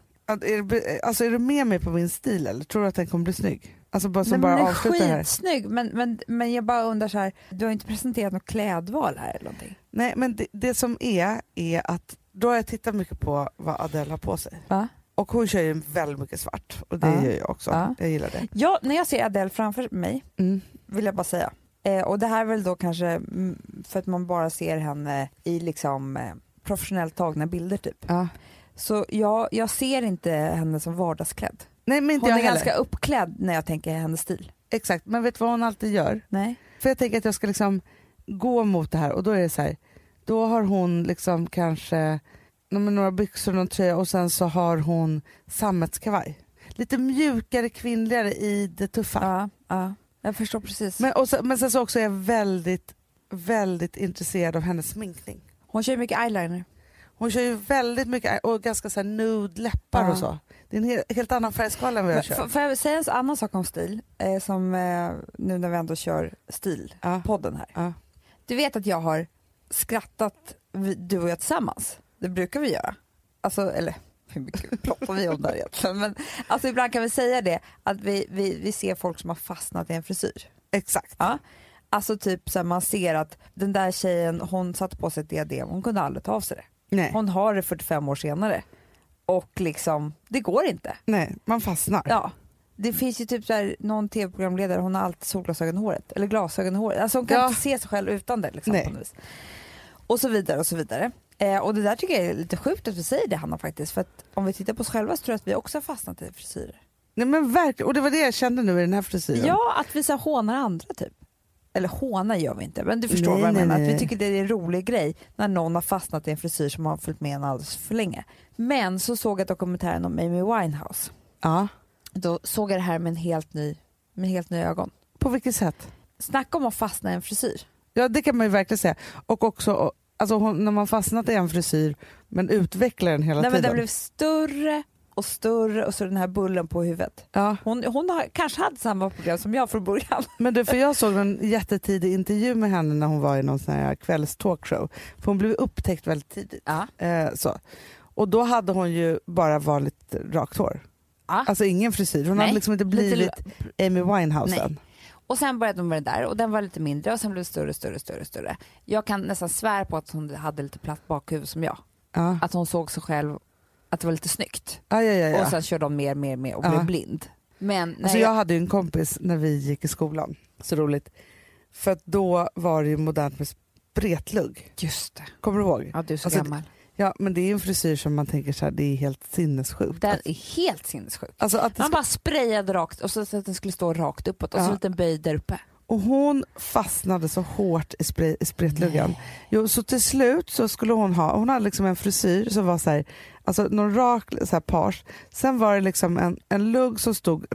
Är du med mig på min stil eller tror du att den kommer bli snygg? Alltså bara som bara avslutar här. Skitsnygg, men jag bara undrar så här, du har inte presenterat något klädval här eller någonting? Nej men det som är att då har jag tittat mycket på vad Adele har på sig. Va? Och hon kör ju väldigt mycket svart och det gör jag också. Ja. Jag gillar det. Ja, när jag ser Adele framför mig vill jag bara säga. Och det här är väl då kanske för att man bara ser henne i liksom professionellt tagna bilder typ. Ja. Så jag ser inte henne som vardagsklädd. Nej, men inte hon jag är heller. ganska uppklädd när jag tänker hennes stil. Exakt, men vet du vad hon alltid gör? Nej. För jag tänker att jag ska liksom gå mot det här och då är det så här, då har hon liksom kanske några byxor och någon tröja och sen så har hon sammetskavaj. Lite mjukare, kvinnligare i det tuffa. Ja, jag förstår precis. Men sen så också är jag väldigt, väldigt intresserad av hennes sminkning. Hon kör mycket eyeliner. Hon kör ju väldigt mycket och ganska så här nude läppar och så. Det är en helt annan färgskala än vad jag kör. Får jag säga en annan sak om stil? Som nu när vi ändå kör stilpodden här. Ja. Du vet att jag har skrattat, du och jag tillsammans. Det brukar vi göra. Alltså, eller hur mycket pratar vi om det egentligen? Men alltså, ibland kan vi säga det, att vi ser folk som har fastnat i en frisyr. Exakt. Ja. Alltså typ så här, man ser att den där tjejen, hon satte på sig ett diadem, hon kunde aldrig ta av sig det. Nej. Hon har det 45 år senare. Och liksom, det går inte. Nej, man fastnar. Ja. Det finns ju typ så här, någon tv-programledare, hon har alltid solglasögon i håret. Eller glasögon i håret. Alltså hon kan inte se sig själv utan det. Liksom, på något vis. Och så vidare och så vidare. Och det där tycker jag är lite sjukt att vi säger det, Hanna, faktiskt. För att om vi tittar på oss själva så tror jag att vi också har fastnat i frisyrer. Nej men verkligen, och det var det jag kände nu i den här frisyren. Ja, att vi så hånar andra typ. Eller håna gör vi inte, men du förstår vad jag menar. Att vi tycker det är en rolig grej när någon har fastnat i en frisyr som har följt med en alldeles för länge. Men så såg jag dokumentären om Amy Winehouse. Ja. Då såg jag det här med helt ny ögon. På vilket sätt? Snacka om att fastna i en frisyr. Ja, det kan man ju verkligen säga. Och också, alltså när man fastnat i en frisyr men utvecklar den hela tiden. Men den blev större och större och så den här bullen på huvudet. Ja. Hon kanske hade samma problem som jag från början. Men du, för jag såg en jättetidig intervju med henne när hon var i någon sån här kvällstalkshow. För hon blev upptäckt väldigt tidigt. Ja. Så. Och då hade hon ju bara vanligt rakt hår. Ja. Alltså ingen frisyr. Hon hade liksom inte blivit Amy Winehouse än. Och sen började hon med det där och den var lite mindre och sen blev det större. Jag kan nästan svära på att hon hade lite platt bakhuvud som jag. Ja. Att hon såg sig själv att det var lite snyggt. Ja. Och sen körde de mer och blev blind. Men alltså jag hade ju en kompis när vi gick i skolan. Så roligt. För att då var det ju modernt med spretlugg. Just det. Kommer du ihåg? Ja, du är så gammal. Ja, men det är en frisyr som man tänker så här, det är helt sinnessjukt. Den är helt sinnessjukt. Alltså att man bara sprayade rakt och så att den skulle stå rakt uppåt och så en liten böj där uppe. Och hon fastnade så hårt i spretluggen. Jo, så till slut så skulle hon hade liksom en frisyr som var så här, alltså någon rak så här page. Sen var det liksom en lugg som stod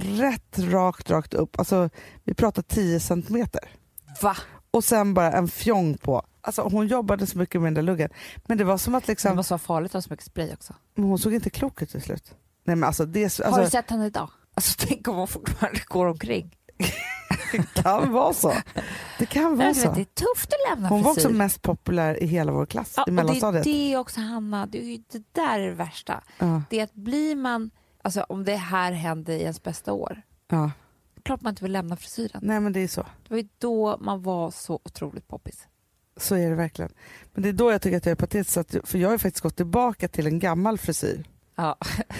rakt upp. Alltså vi pratar 10 centimeter. Va? Och sen bara en fjong på. Alltså hon jobbade så mycket med den där luggen. Men det var som att liksom... Det måste vara farligt att ha så mycket spray också. Men hon såg inte klok ut till slut. Nej, men alltså, har du sett henne idag? Alltså tänk om hon fortfarande går omkring. Det kan vara så. Det kan vara så. Det är tufft att lämna hon var också mest populär i hela vår klass i mellanstadiet. Det är också, Hanna, det där är det värsta. Det är att blir man, alltså om det här hände i ens bästa år. Ja. Klart man inte vill lämna frisyren. Nej, men det är så. Det var ju då man var så otroligt poppis. Så är det verkligen. Men det är då jag tycker att jag är patetisk, för jag har ju faktiskt gått tillbaka till en gammal frisyr. Ja.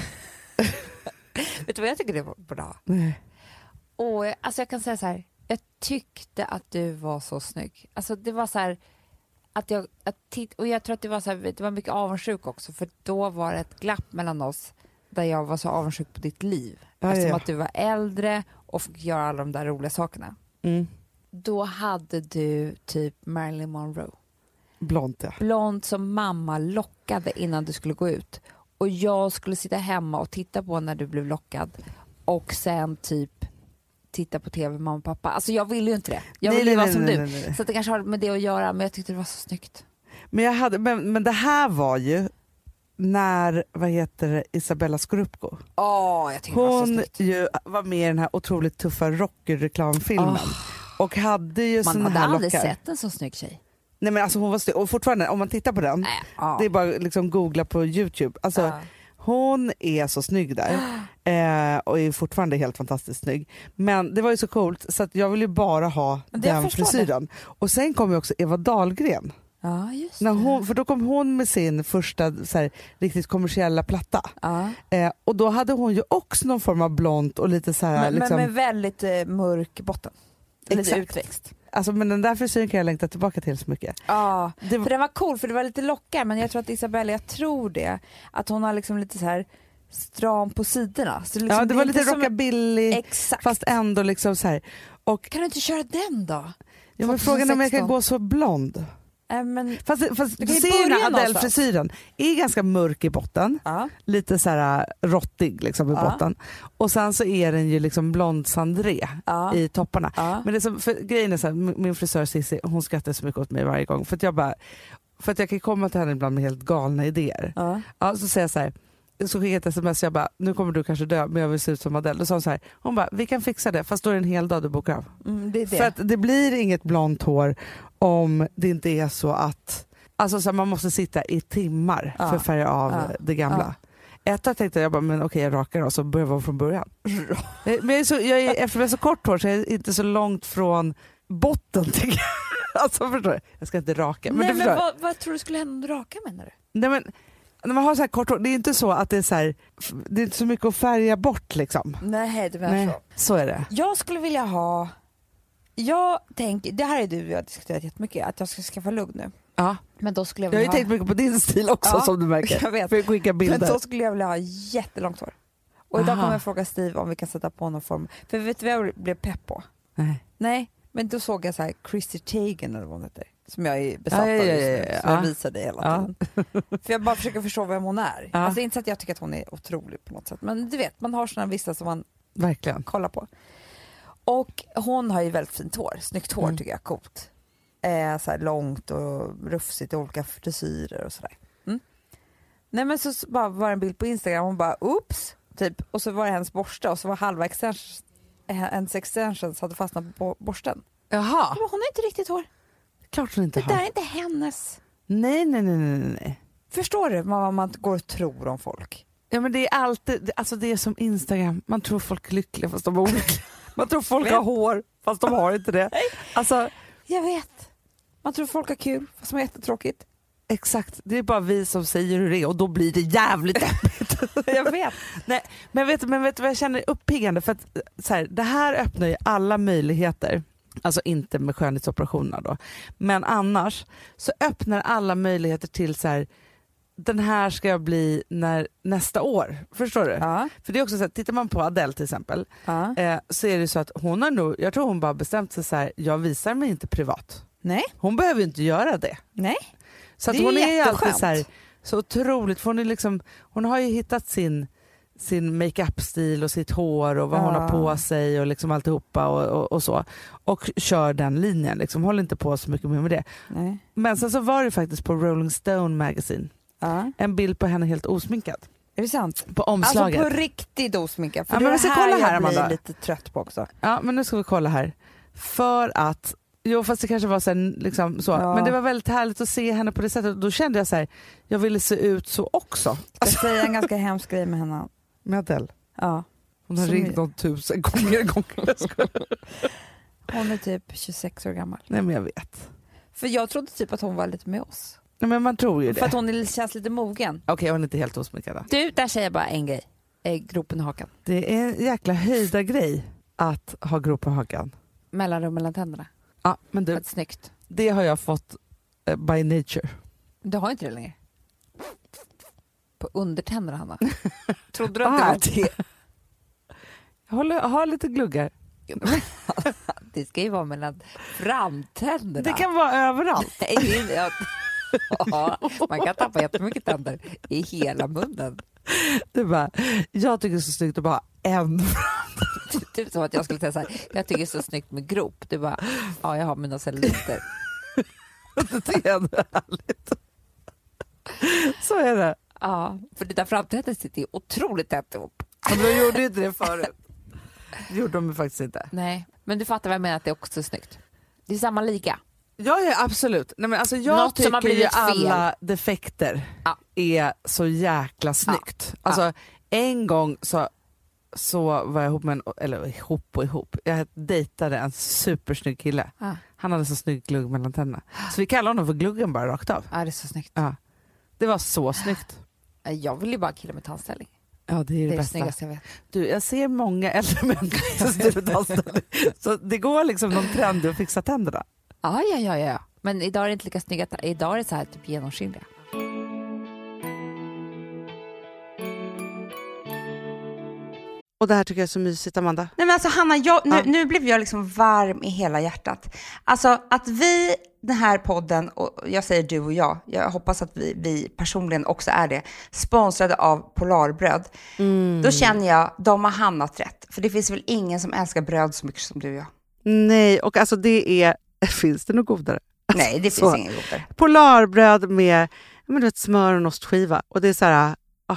Vet du vad jag tycker det var bra? Nej. Och alltså jag kan säga så här, jag tyckte att du var så snygg. Alltså det var så här och jag tror att det var så här, det var mycket avundsjuk också, för då var det ett glapp mellan oss där jag var så avundsjuk på ditt liv. Eftersom att du var äldre och fick göra alla de där roliga sakerna. Mm. Då hade du typ Marilyn Monroe. Blont, ja. Blont som mamma lockade innan du skulle gå ut. Och jag skulle sitta hemma och titta på när du blev lockad. Och sen typ titta på tv med mamma och pappa. Alltså jag ville ju inte det. Jag ville ju vara som du. Nej. Så det kanske har med det att göra, men jag tyckte det var så snyggt. Men det här var ju när, Isabella Scorupco. Jag tycker det var så snyggt. Hon ju var med i den här otroligt tuffa rockreklamfilmen. Och hade ju såna här lockar. Man hade aldrig sett en så snygg tjej. Nej men alltså hon var och fortfarande, om man tittar på den, det är bara liksom googla på YouTube. Alltså hon är så snygg där. Och är fortfarande helt fantastiskt snygg. Men det var ju så coolt så att jag vill ju bara ha den frisyren. Och sen kom ju också Eva Dahlgren. Ja, just det. För då kom hon med sin första så här, riktigt kommersiella platta. Och då hade hon ju också någon form av blont och lite så här... Men med väldigt mörk botten. Lite utväxt. Alltså, men den där frisyren kan jag längta tillbaka till så mycket. Ja, för den var cool för det var lite lockar, men jag tror att Isabella, att hon har liksom lite så här stram på sidorna. Så liksom, det var lite rockabilly, exakt. Fast ändå liksom så här. Och kan du inte köra den då? Ja, men frågan om jag kan gå så blond. Men fast du ser den här Adele-frisyren är ganska mörk i botten, lite så här rottig liksom i botten, och sen så är den ju liksom blond sandré i topparna. Men det som, för grejen är så här, min frisör Cissi, hon skrattar så mycket åt mig varje gång för att jag kan komma till henne ibland med helt galna idéer. Så säger jag så här, så skickar jag ett sms, jag bara, nu kommer du kanske dö men jag vill se ut som Adele. Och så så här, hon bara, vi kan fixa det fast då är det en hel dag du bokar av. Det är det. För att det blir inget blont hår om det inte är så att alltså så här, man måste sitta i timmar för att färga av det gamla. Ett tag tänkte jag bara, men okej, jag rakar och så börjar jag från början. Men eftersom jag är så kort hår så är jag inte så långt från botten tycker jag. Alltså förstår du? Jag ska inte raka. Men, vad tror du skulle hända om du rakar, menar du? Nej men när man har så här kort hår, det är inte så att det är så här, det är inte så mycket att färga bort liksom. Nej, det menar så är det. Jag skulle vilja ha, jag tänker, det här är du och jag har diskuterat jättemycket, att jag ska skaffa lugg nu. Ja. Men då skulle jag har ju tänkt mycket på din stil också som du märker. Jag vet. För skicka bilder. Men då skulle jag vilja ha jättelångt hår. Och idag kommer jag fråga Steve om vi kan sätta på någon form. För vet du vad jag blev pepp på? Nej. Men då såg jag så här Chrissy Teigen eller vad hon heter. Som jag är besatt av just nu. Så jag visar det hela tiden. För jag bara försöker förstå vem hon är. Alltså inte så att jag tycker att hon är otrolig på något sätt. Men du vet, man har sådana vissa som man verkligen kollar på. Och hon har ju väldigt fint hår. Snyggt hår tycker jag, coolt. Så här långt och rufsigt, olika frisyrer och sådär. Nej men så bara var en bild på Instagram, hon bara oops, typ. Och så var det hennes borste och så var halva hennes extensions hade fastnat på borsten. Jaha. Men hon har inte riktigt hår. Klart hon inte har. Det där är inte hennes. Nej. Förstår du vad man går och tror om folk? Ja men det är alltid, alltså det är som Instagram, man tror folk är lyckliga fast de är olyckliga. Man tror folk har hår fast de har inte det. Alltså, jag vet. Man tror folk har kul fast de är jättetråkigt. Exakt, det är bara vi som säger hur det är och då blir det jävligt deppigt. Jag vet. Nej, men vet du vad jag känner uppiggande? För att så här, det här öppnar ju alla möjligheter. Alltså inte med skönhetsoperationerna då. Men annars så öppnar alla möjligheter till så här, den här ska jag bli nästa år. Förstår du? För det är också så här, tittar man på Adele till exempel så är det så att hon har nog, jag tror hon bara bestämt sig så här, jag visar mig inte privat. Nej. Hon behöver inte göra det. Nej. Så att hon är ju alltid så här, så otroligt, för hon är liksom, hon har ju hittat sin make-up-stil och sitt hår och vad hon har på sig och liksom alltihopa och så. Och kör den linjen, liksom, håller inte på så mycket mer med det. Nej. Men sen så var det faktiskt på Rolling Stone Magazine en bild på henne helt osminkad. Är det sant? På omslaget. Alltså på riktigt osminkad. För men vi ska kolla här, jag blir Amanda. lite trött på också. Ja, men nu ska vi kolla här. För att fast det kanske var sen liksom så. Men det var väldigt härligt att se henne på det sättet. Då kände jag så här, jag ville se ut så också. Jag säger en ganska hemsk grej med henne. Med Adele? Ja. Hon har ringt någon 1000 gånger. Hon är typ 26 år gammal. Nej men jag vet. För jag trodde typ att hon var lite med oss. Nej men man tror ju det. För att hon känns lite mogen. Okej, hon är inte helt osminkad då. Du, där säger jag bara en grej. Gropen i hakan. Det är en jäkla höjda grej att ha grop på hakan. Mellanrum mellan tänderna. Ja, men du, snyggt. Det har jag fått by nature. Du har inte det längre? På undertänderna, Hanna. Trodde du att det var det? Jag har lite gluggar. Det ska ju vara mellan framtänderna. Det kan vara överallt. Ja, man kan tappa jättemycket tänder i hela munnen. Du bara, jag tycker det är så snyggt att bara en. Typ som att jag skulle säga så här, jag tycker det är så snyggt med grop. Du bara, ja jag har mina celluliter. Det är ändå härligt. Så är det. Ja, för det där framträdandet sitter ju otroligt tätt ihop. Men de gjorde inte det förut. Det gjorde de faktiskt inte. Nej, men du fattar vad jag menar, att det är också snyggt. Det är samma liga. Ja, absolut. Nej, men alltså jag Något som har tycker ju blivit alla defekter är så jäkla snyggt. Alltså en gång så var jag ihop med jag dejtade en supersnygg kille. Han hade så snygg glugg mellan tänderna. Så vi kallar honom för gluggen bara rakt av. Ja, det är så snyggt. Ja. Det var så snyggt. Jag vill ju bara killa med tandställning. Ja, det är det bästa. Snyggaste jag vet. Du, jag ser många äldre människor. Så det går liksom någon trend att fixa tänderna. Ja. Men idag är det inte lika snygga. Idag är det så här typ genomskinliga. Och det här tycker jag är så mysigt, Amanda. Nej men alltså Hanna, nu blev jag liksom varm i hela hjärtat. Alltså att vi, den här podden, och jag säger du och jag hoppas att vi personligen också är det, sponsrade av Polarbröd. Då känner jag, de har hamnat rätt. För det finns väl ingen som älskar bröd så mycket som du och jag. Nej, och alltså finns det något godare? Nej, det finns inget godare. Polarbröd med smör och ostskiva. Och det är så här,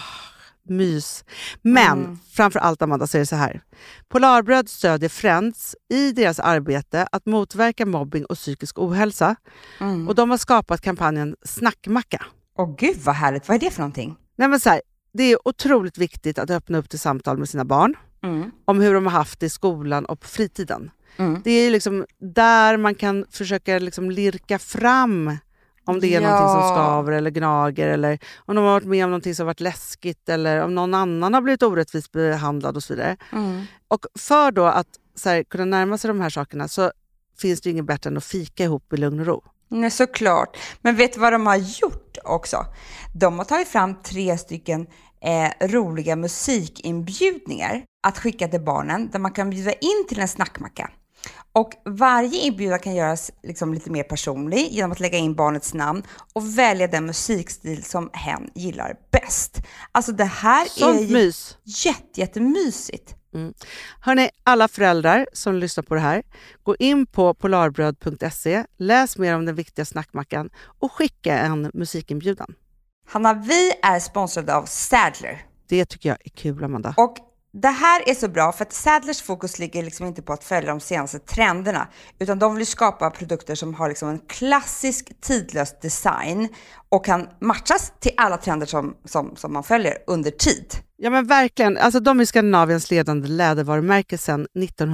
mys. Men framför allt, Amanda, så är det så här. Polarbröd stödjer Friends i deras arbete att motverka mobbing och psykisk ohälsa. Och de har skapat kampanjen Snackmacka. Åh gud vad härligt, vad är det för någonting? Nej, men så här, det är otroligt viktigt att öppna upp till samtal med sina barn om hur de har haft det i skolan och på fritiden. Det är ju liksom där man kan försöka liksom lirka fram om det är någonting som skaver eller gnager, eller om de har varit med om någonting som har varit läskigt, eller om någon annan har blivit orättvist behandlad och så vidare. Och för då att så här, kunna närma sig de här sakerna så finns det ju inget bättre än att fika ihop i lugn och ro. Nej, såklart. Men vet du vad de har gjort också? De har tagit fram 3 stycken roliga musikinbjudningar att skicka till barnen, där man kan bjuda in till en snackmacka. Och varje inbjudan kan göras liksom lite mer personlig genom att lägga in barnets namn och välja den musikstil som hen gillar bäst. Alltså det här är mys. Jättemysigt. Hörrni, alla föräldrar som lyssnar på det här, gå in på polarbröd.se, läs mer om den viktiga snackmackan och skicka en musikinbjudan. Hanna, vi är sponsrade av Sadler. Det tycker jag är kul, Amanda. Och det här är så bra för att Sadlers fokus ligger liksom inte på att följa de senaste trenderna, utan de vill skapa produkter som har liksom en klassisk tidlös design och kan matchas till alla trender som man följer under tid. Ja men verkligen, alltså de är Skandinaviens ledande lädervarumärke sedan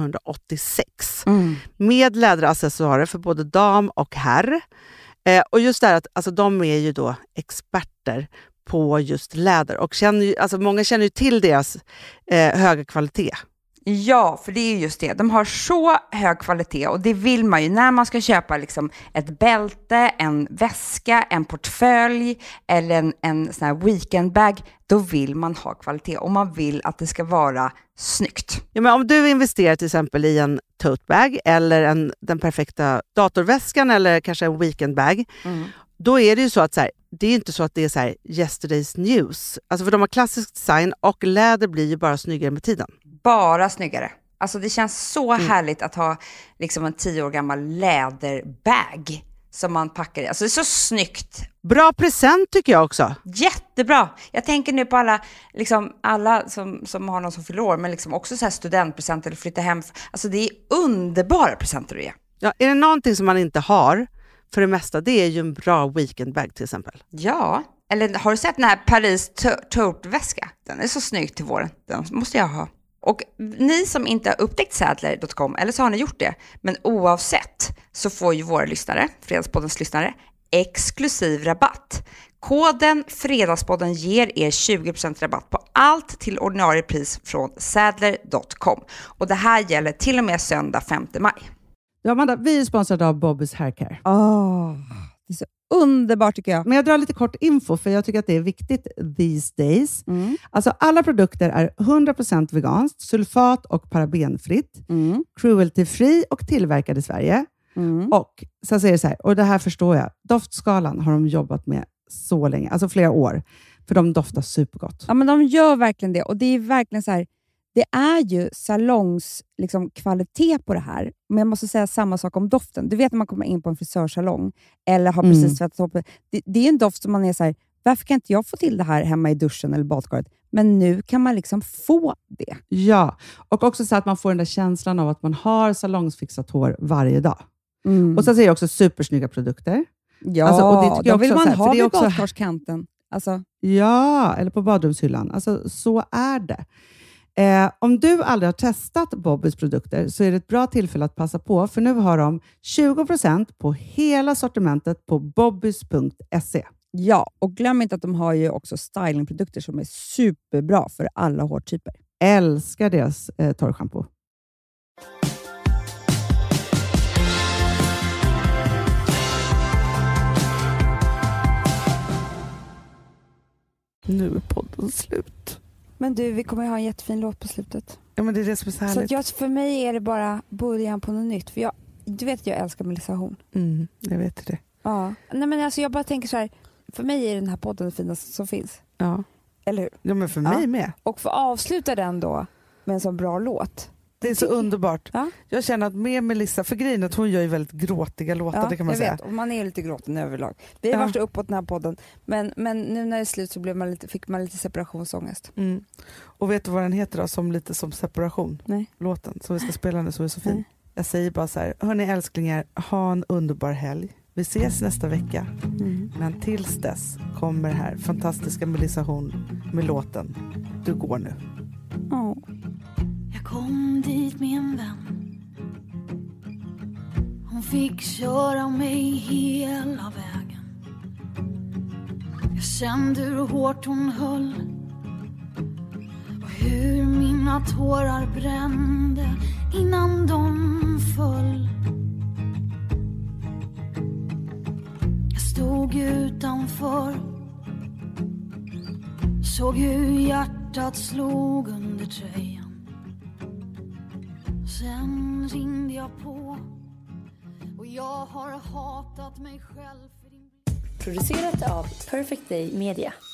1986 med läderaccessoarer för både dam och herr. Och just det här att alltså, de är ju då experter på just läder och många känner ju till deras höga kvalitet. Ja, för det är just det. De har så hög kvalitet och det vill man ju när man ska köpa liksom ett bälte, en väska, en portfölj eller en sån här weekendbag. Då vill man ha kvalitet och man vill att det ska vara snyggt. Ja, men om du investerar till exempel i en tote bag eller den perfekta datorväskan eller kanske en weekendbag, då är det ju så att så här, det är inte så att det är så här yesterday's news. Alltså för de har klassisk design och läder blir ju bara snyggare med tiden. Bara snyggare. Alltså det känns så härligt att ha liksom en 10 år gammal läderbag som man packar i. Alltså det är så snyggt. Bra present tycker jag också. Jättebra. Jag tänker nu på alla som har någon som fyller år, men liksom också så här studentpresent eller flytta hem. Alltså det är underbara presenter att ge. Ja, är det någonting som man inte har för det mesta, det är ju en bra weekendbag till exempel. Ja, eller har du sett den här Paris tote-väska? Den är så snygg till våren. Den måste jag ha. Och ni som inte har upptäckt Sadler.com, eller så har ni gjort det, men oavsett så får ju våra lyssnare, Fredagspoddens lyssnare, exklusiv rabatt. Koden Fredagspodden ger er 20% rabatt på allt till ordinarie pris från Sadler.com. Och det här gäller till och med söndag 5 maj. Ja, Amanda, vi är sponsrade av Bobby's Haircare. Det är så underbart tycker jag. Men jag drar lite kort info för jag tycker att det är viktigt these days. Alltså alla produkter är 100% veganskt, sulfat och parabenfritt, cruelty-free och tillverkade i Sverige. Och sen säger det så här, och det här förstår jag. Doftskalan har de jobbat med så länge, alltså flera år. För de doftar supergott. Ja, men de gör verkligen det. Och det är verkligen så här, det är ju salongs liksom, kvalitet på det här. Men jag måste säga samma sak om doften. Du vet när man kommer in på en frisörsalong eller har precis tvättat hoppet. Det är en doft som man är så här, varför kan inte jag få till det här hemma i duschen eller badkaret? Men nu kan man liksom få det. Ja, och också så att man får den där känslan av att man har salongsfixat hår varje dag. Och sen säger jag också supersnygga produkter. Ja, alltså, och det tycker jag vill också, man så här, ha för det är vid också badkarskanten. Alltså. Ja, eller på badrumshyllan. Alltså, så är det. Om du aldrig har testat Bobbys produkter så är det ett bra tillfälle att passa på. För nu har de 20% på hela sortimentet på bobbys.se. Ja, och glöm inte att de har ju också stylingprodukter som är superbra för alla hårtyper. Älskar deras torrschampo. Nu är podden slut. Men du, vi kommer ju ha en jättefin låt på slutet. Ja, men det är det som är så härligt. Så att för mig är det bara början på något nytt. För du vet att jag älskar Melissa Horn. Jag vet det. Ja. Nej, men alltså jag bara tänker så här. För mig är den här podden det finaste som finns. Ja. Eller hur? Ja, men för mig med. Och få avsluta den då med en sån bra låt. Det är så underbart. Ja. Jag känner att med Melissa, för grejen att hon gör ju väldigt gråtiga låtar, det kan man säga. Vet, och man är lite gråten överlag. Vi har varit uppåt den här podden, men nu när det är slut så fick man lite separationsångest. Och vet du vad den heter då, som lite som separation? Nej. Låten som vi ska spela nu, som är så fin. Nej. Jag säger bara så här, hörni älsklingar, ha en underbar helg. Vi ses nästa vecka. Men tills dess kommer här fantastiska Melissa Horn med låten Du går nu. Jag kom dit med en vän. Hon fick köra mig hela vägen. Jag kände hur hårt hon höll och hur mina tårar brände innan de föll. Jag stod utanför, såg hur hjärtat slog under tröjan. Sen ringde jag på och jag har hatat mig själv för din... Producerat av Perfect Day Media.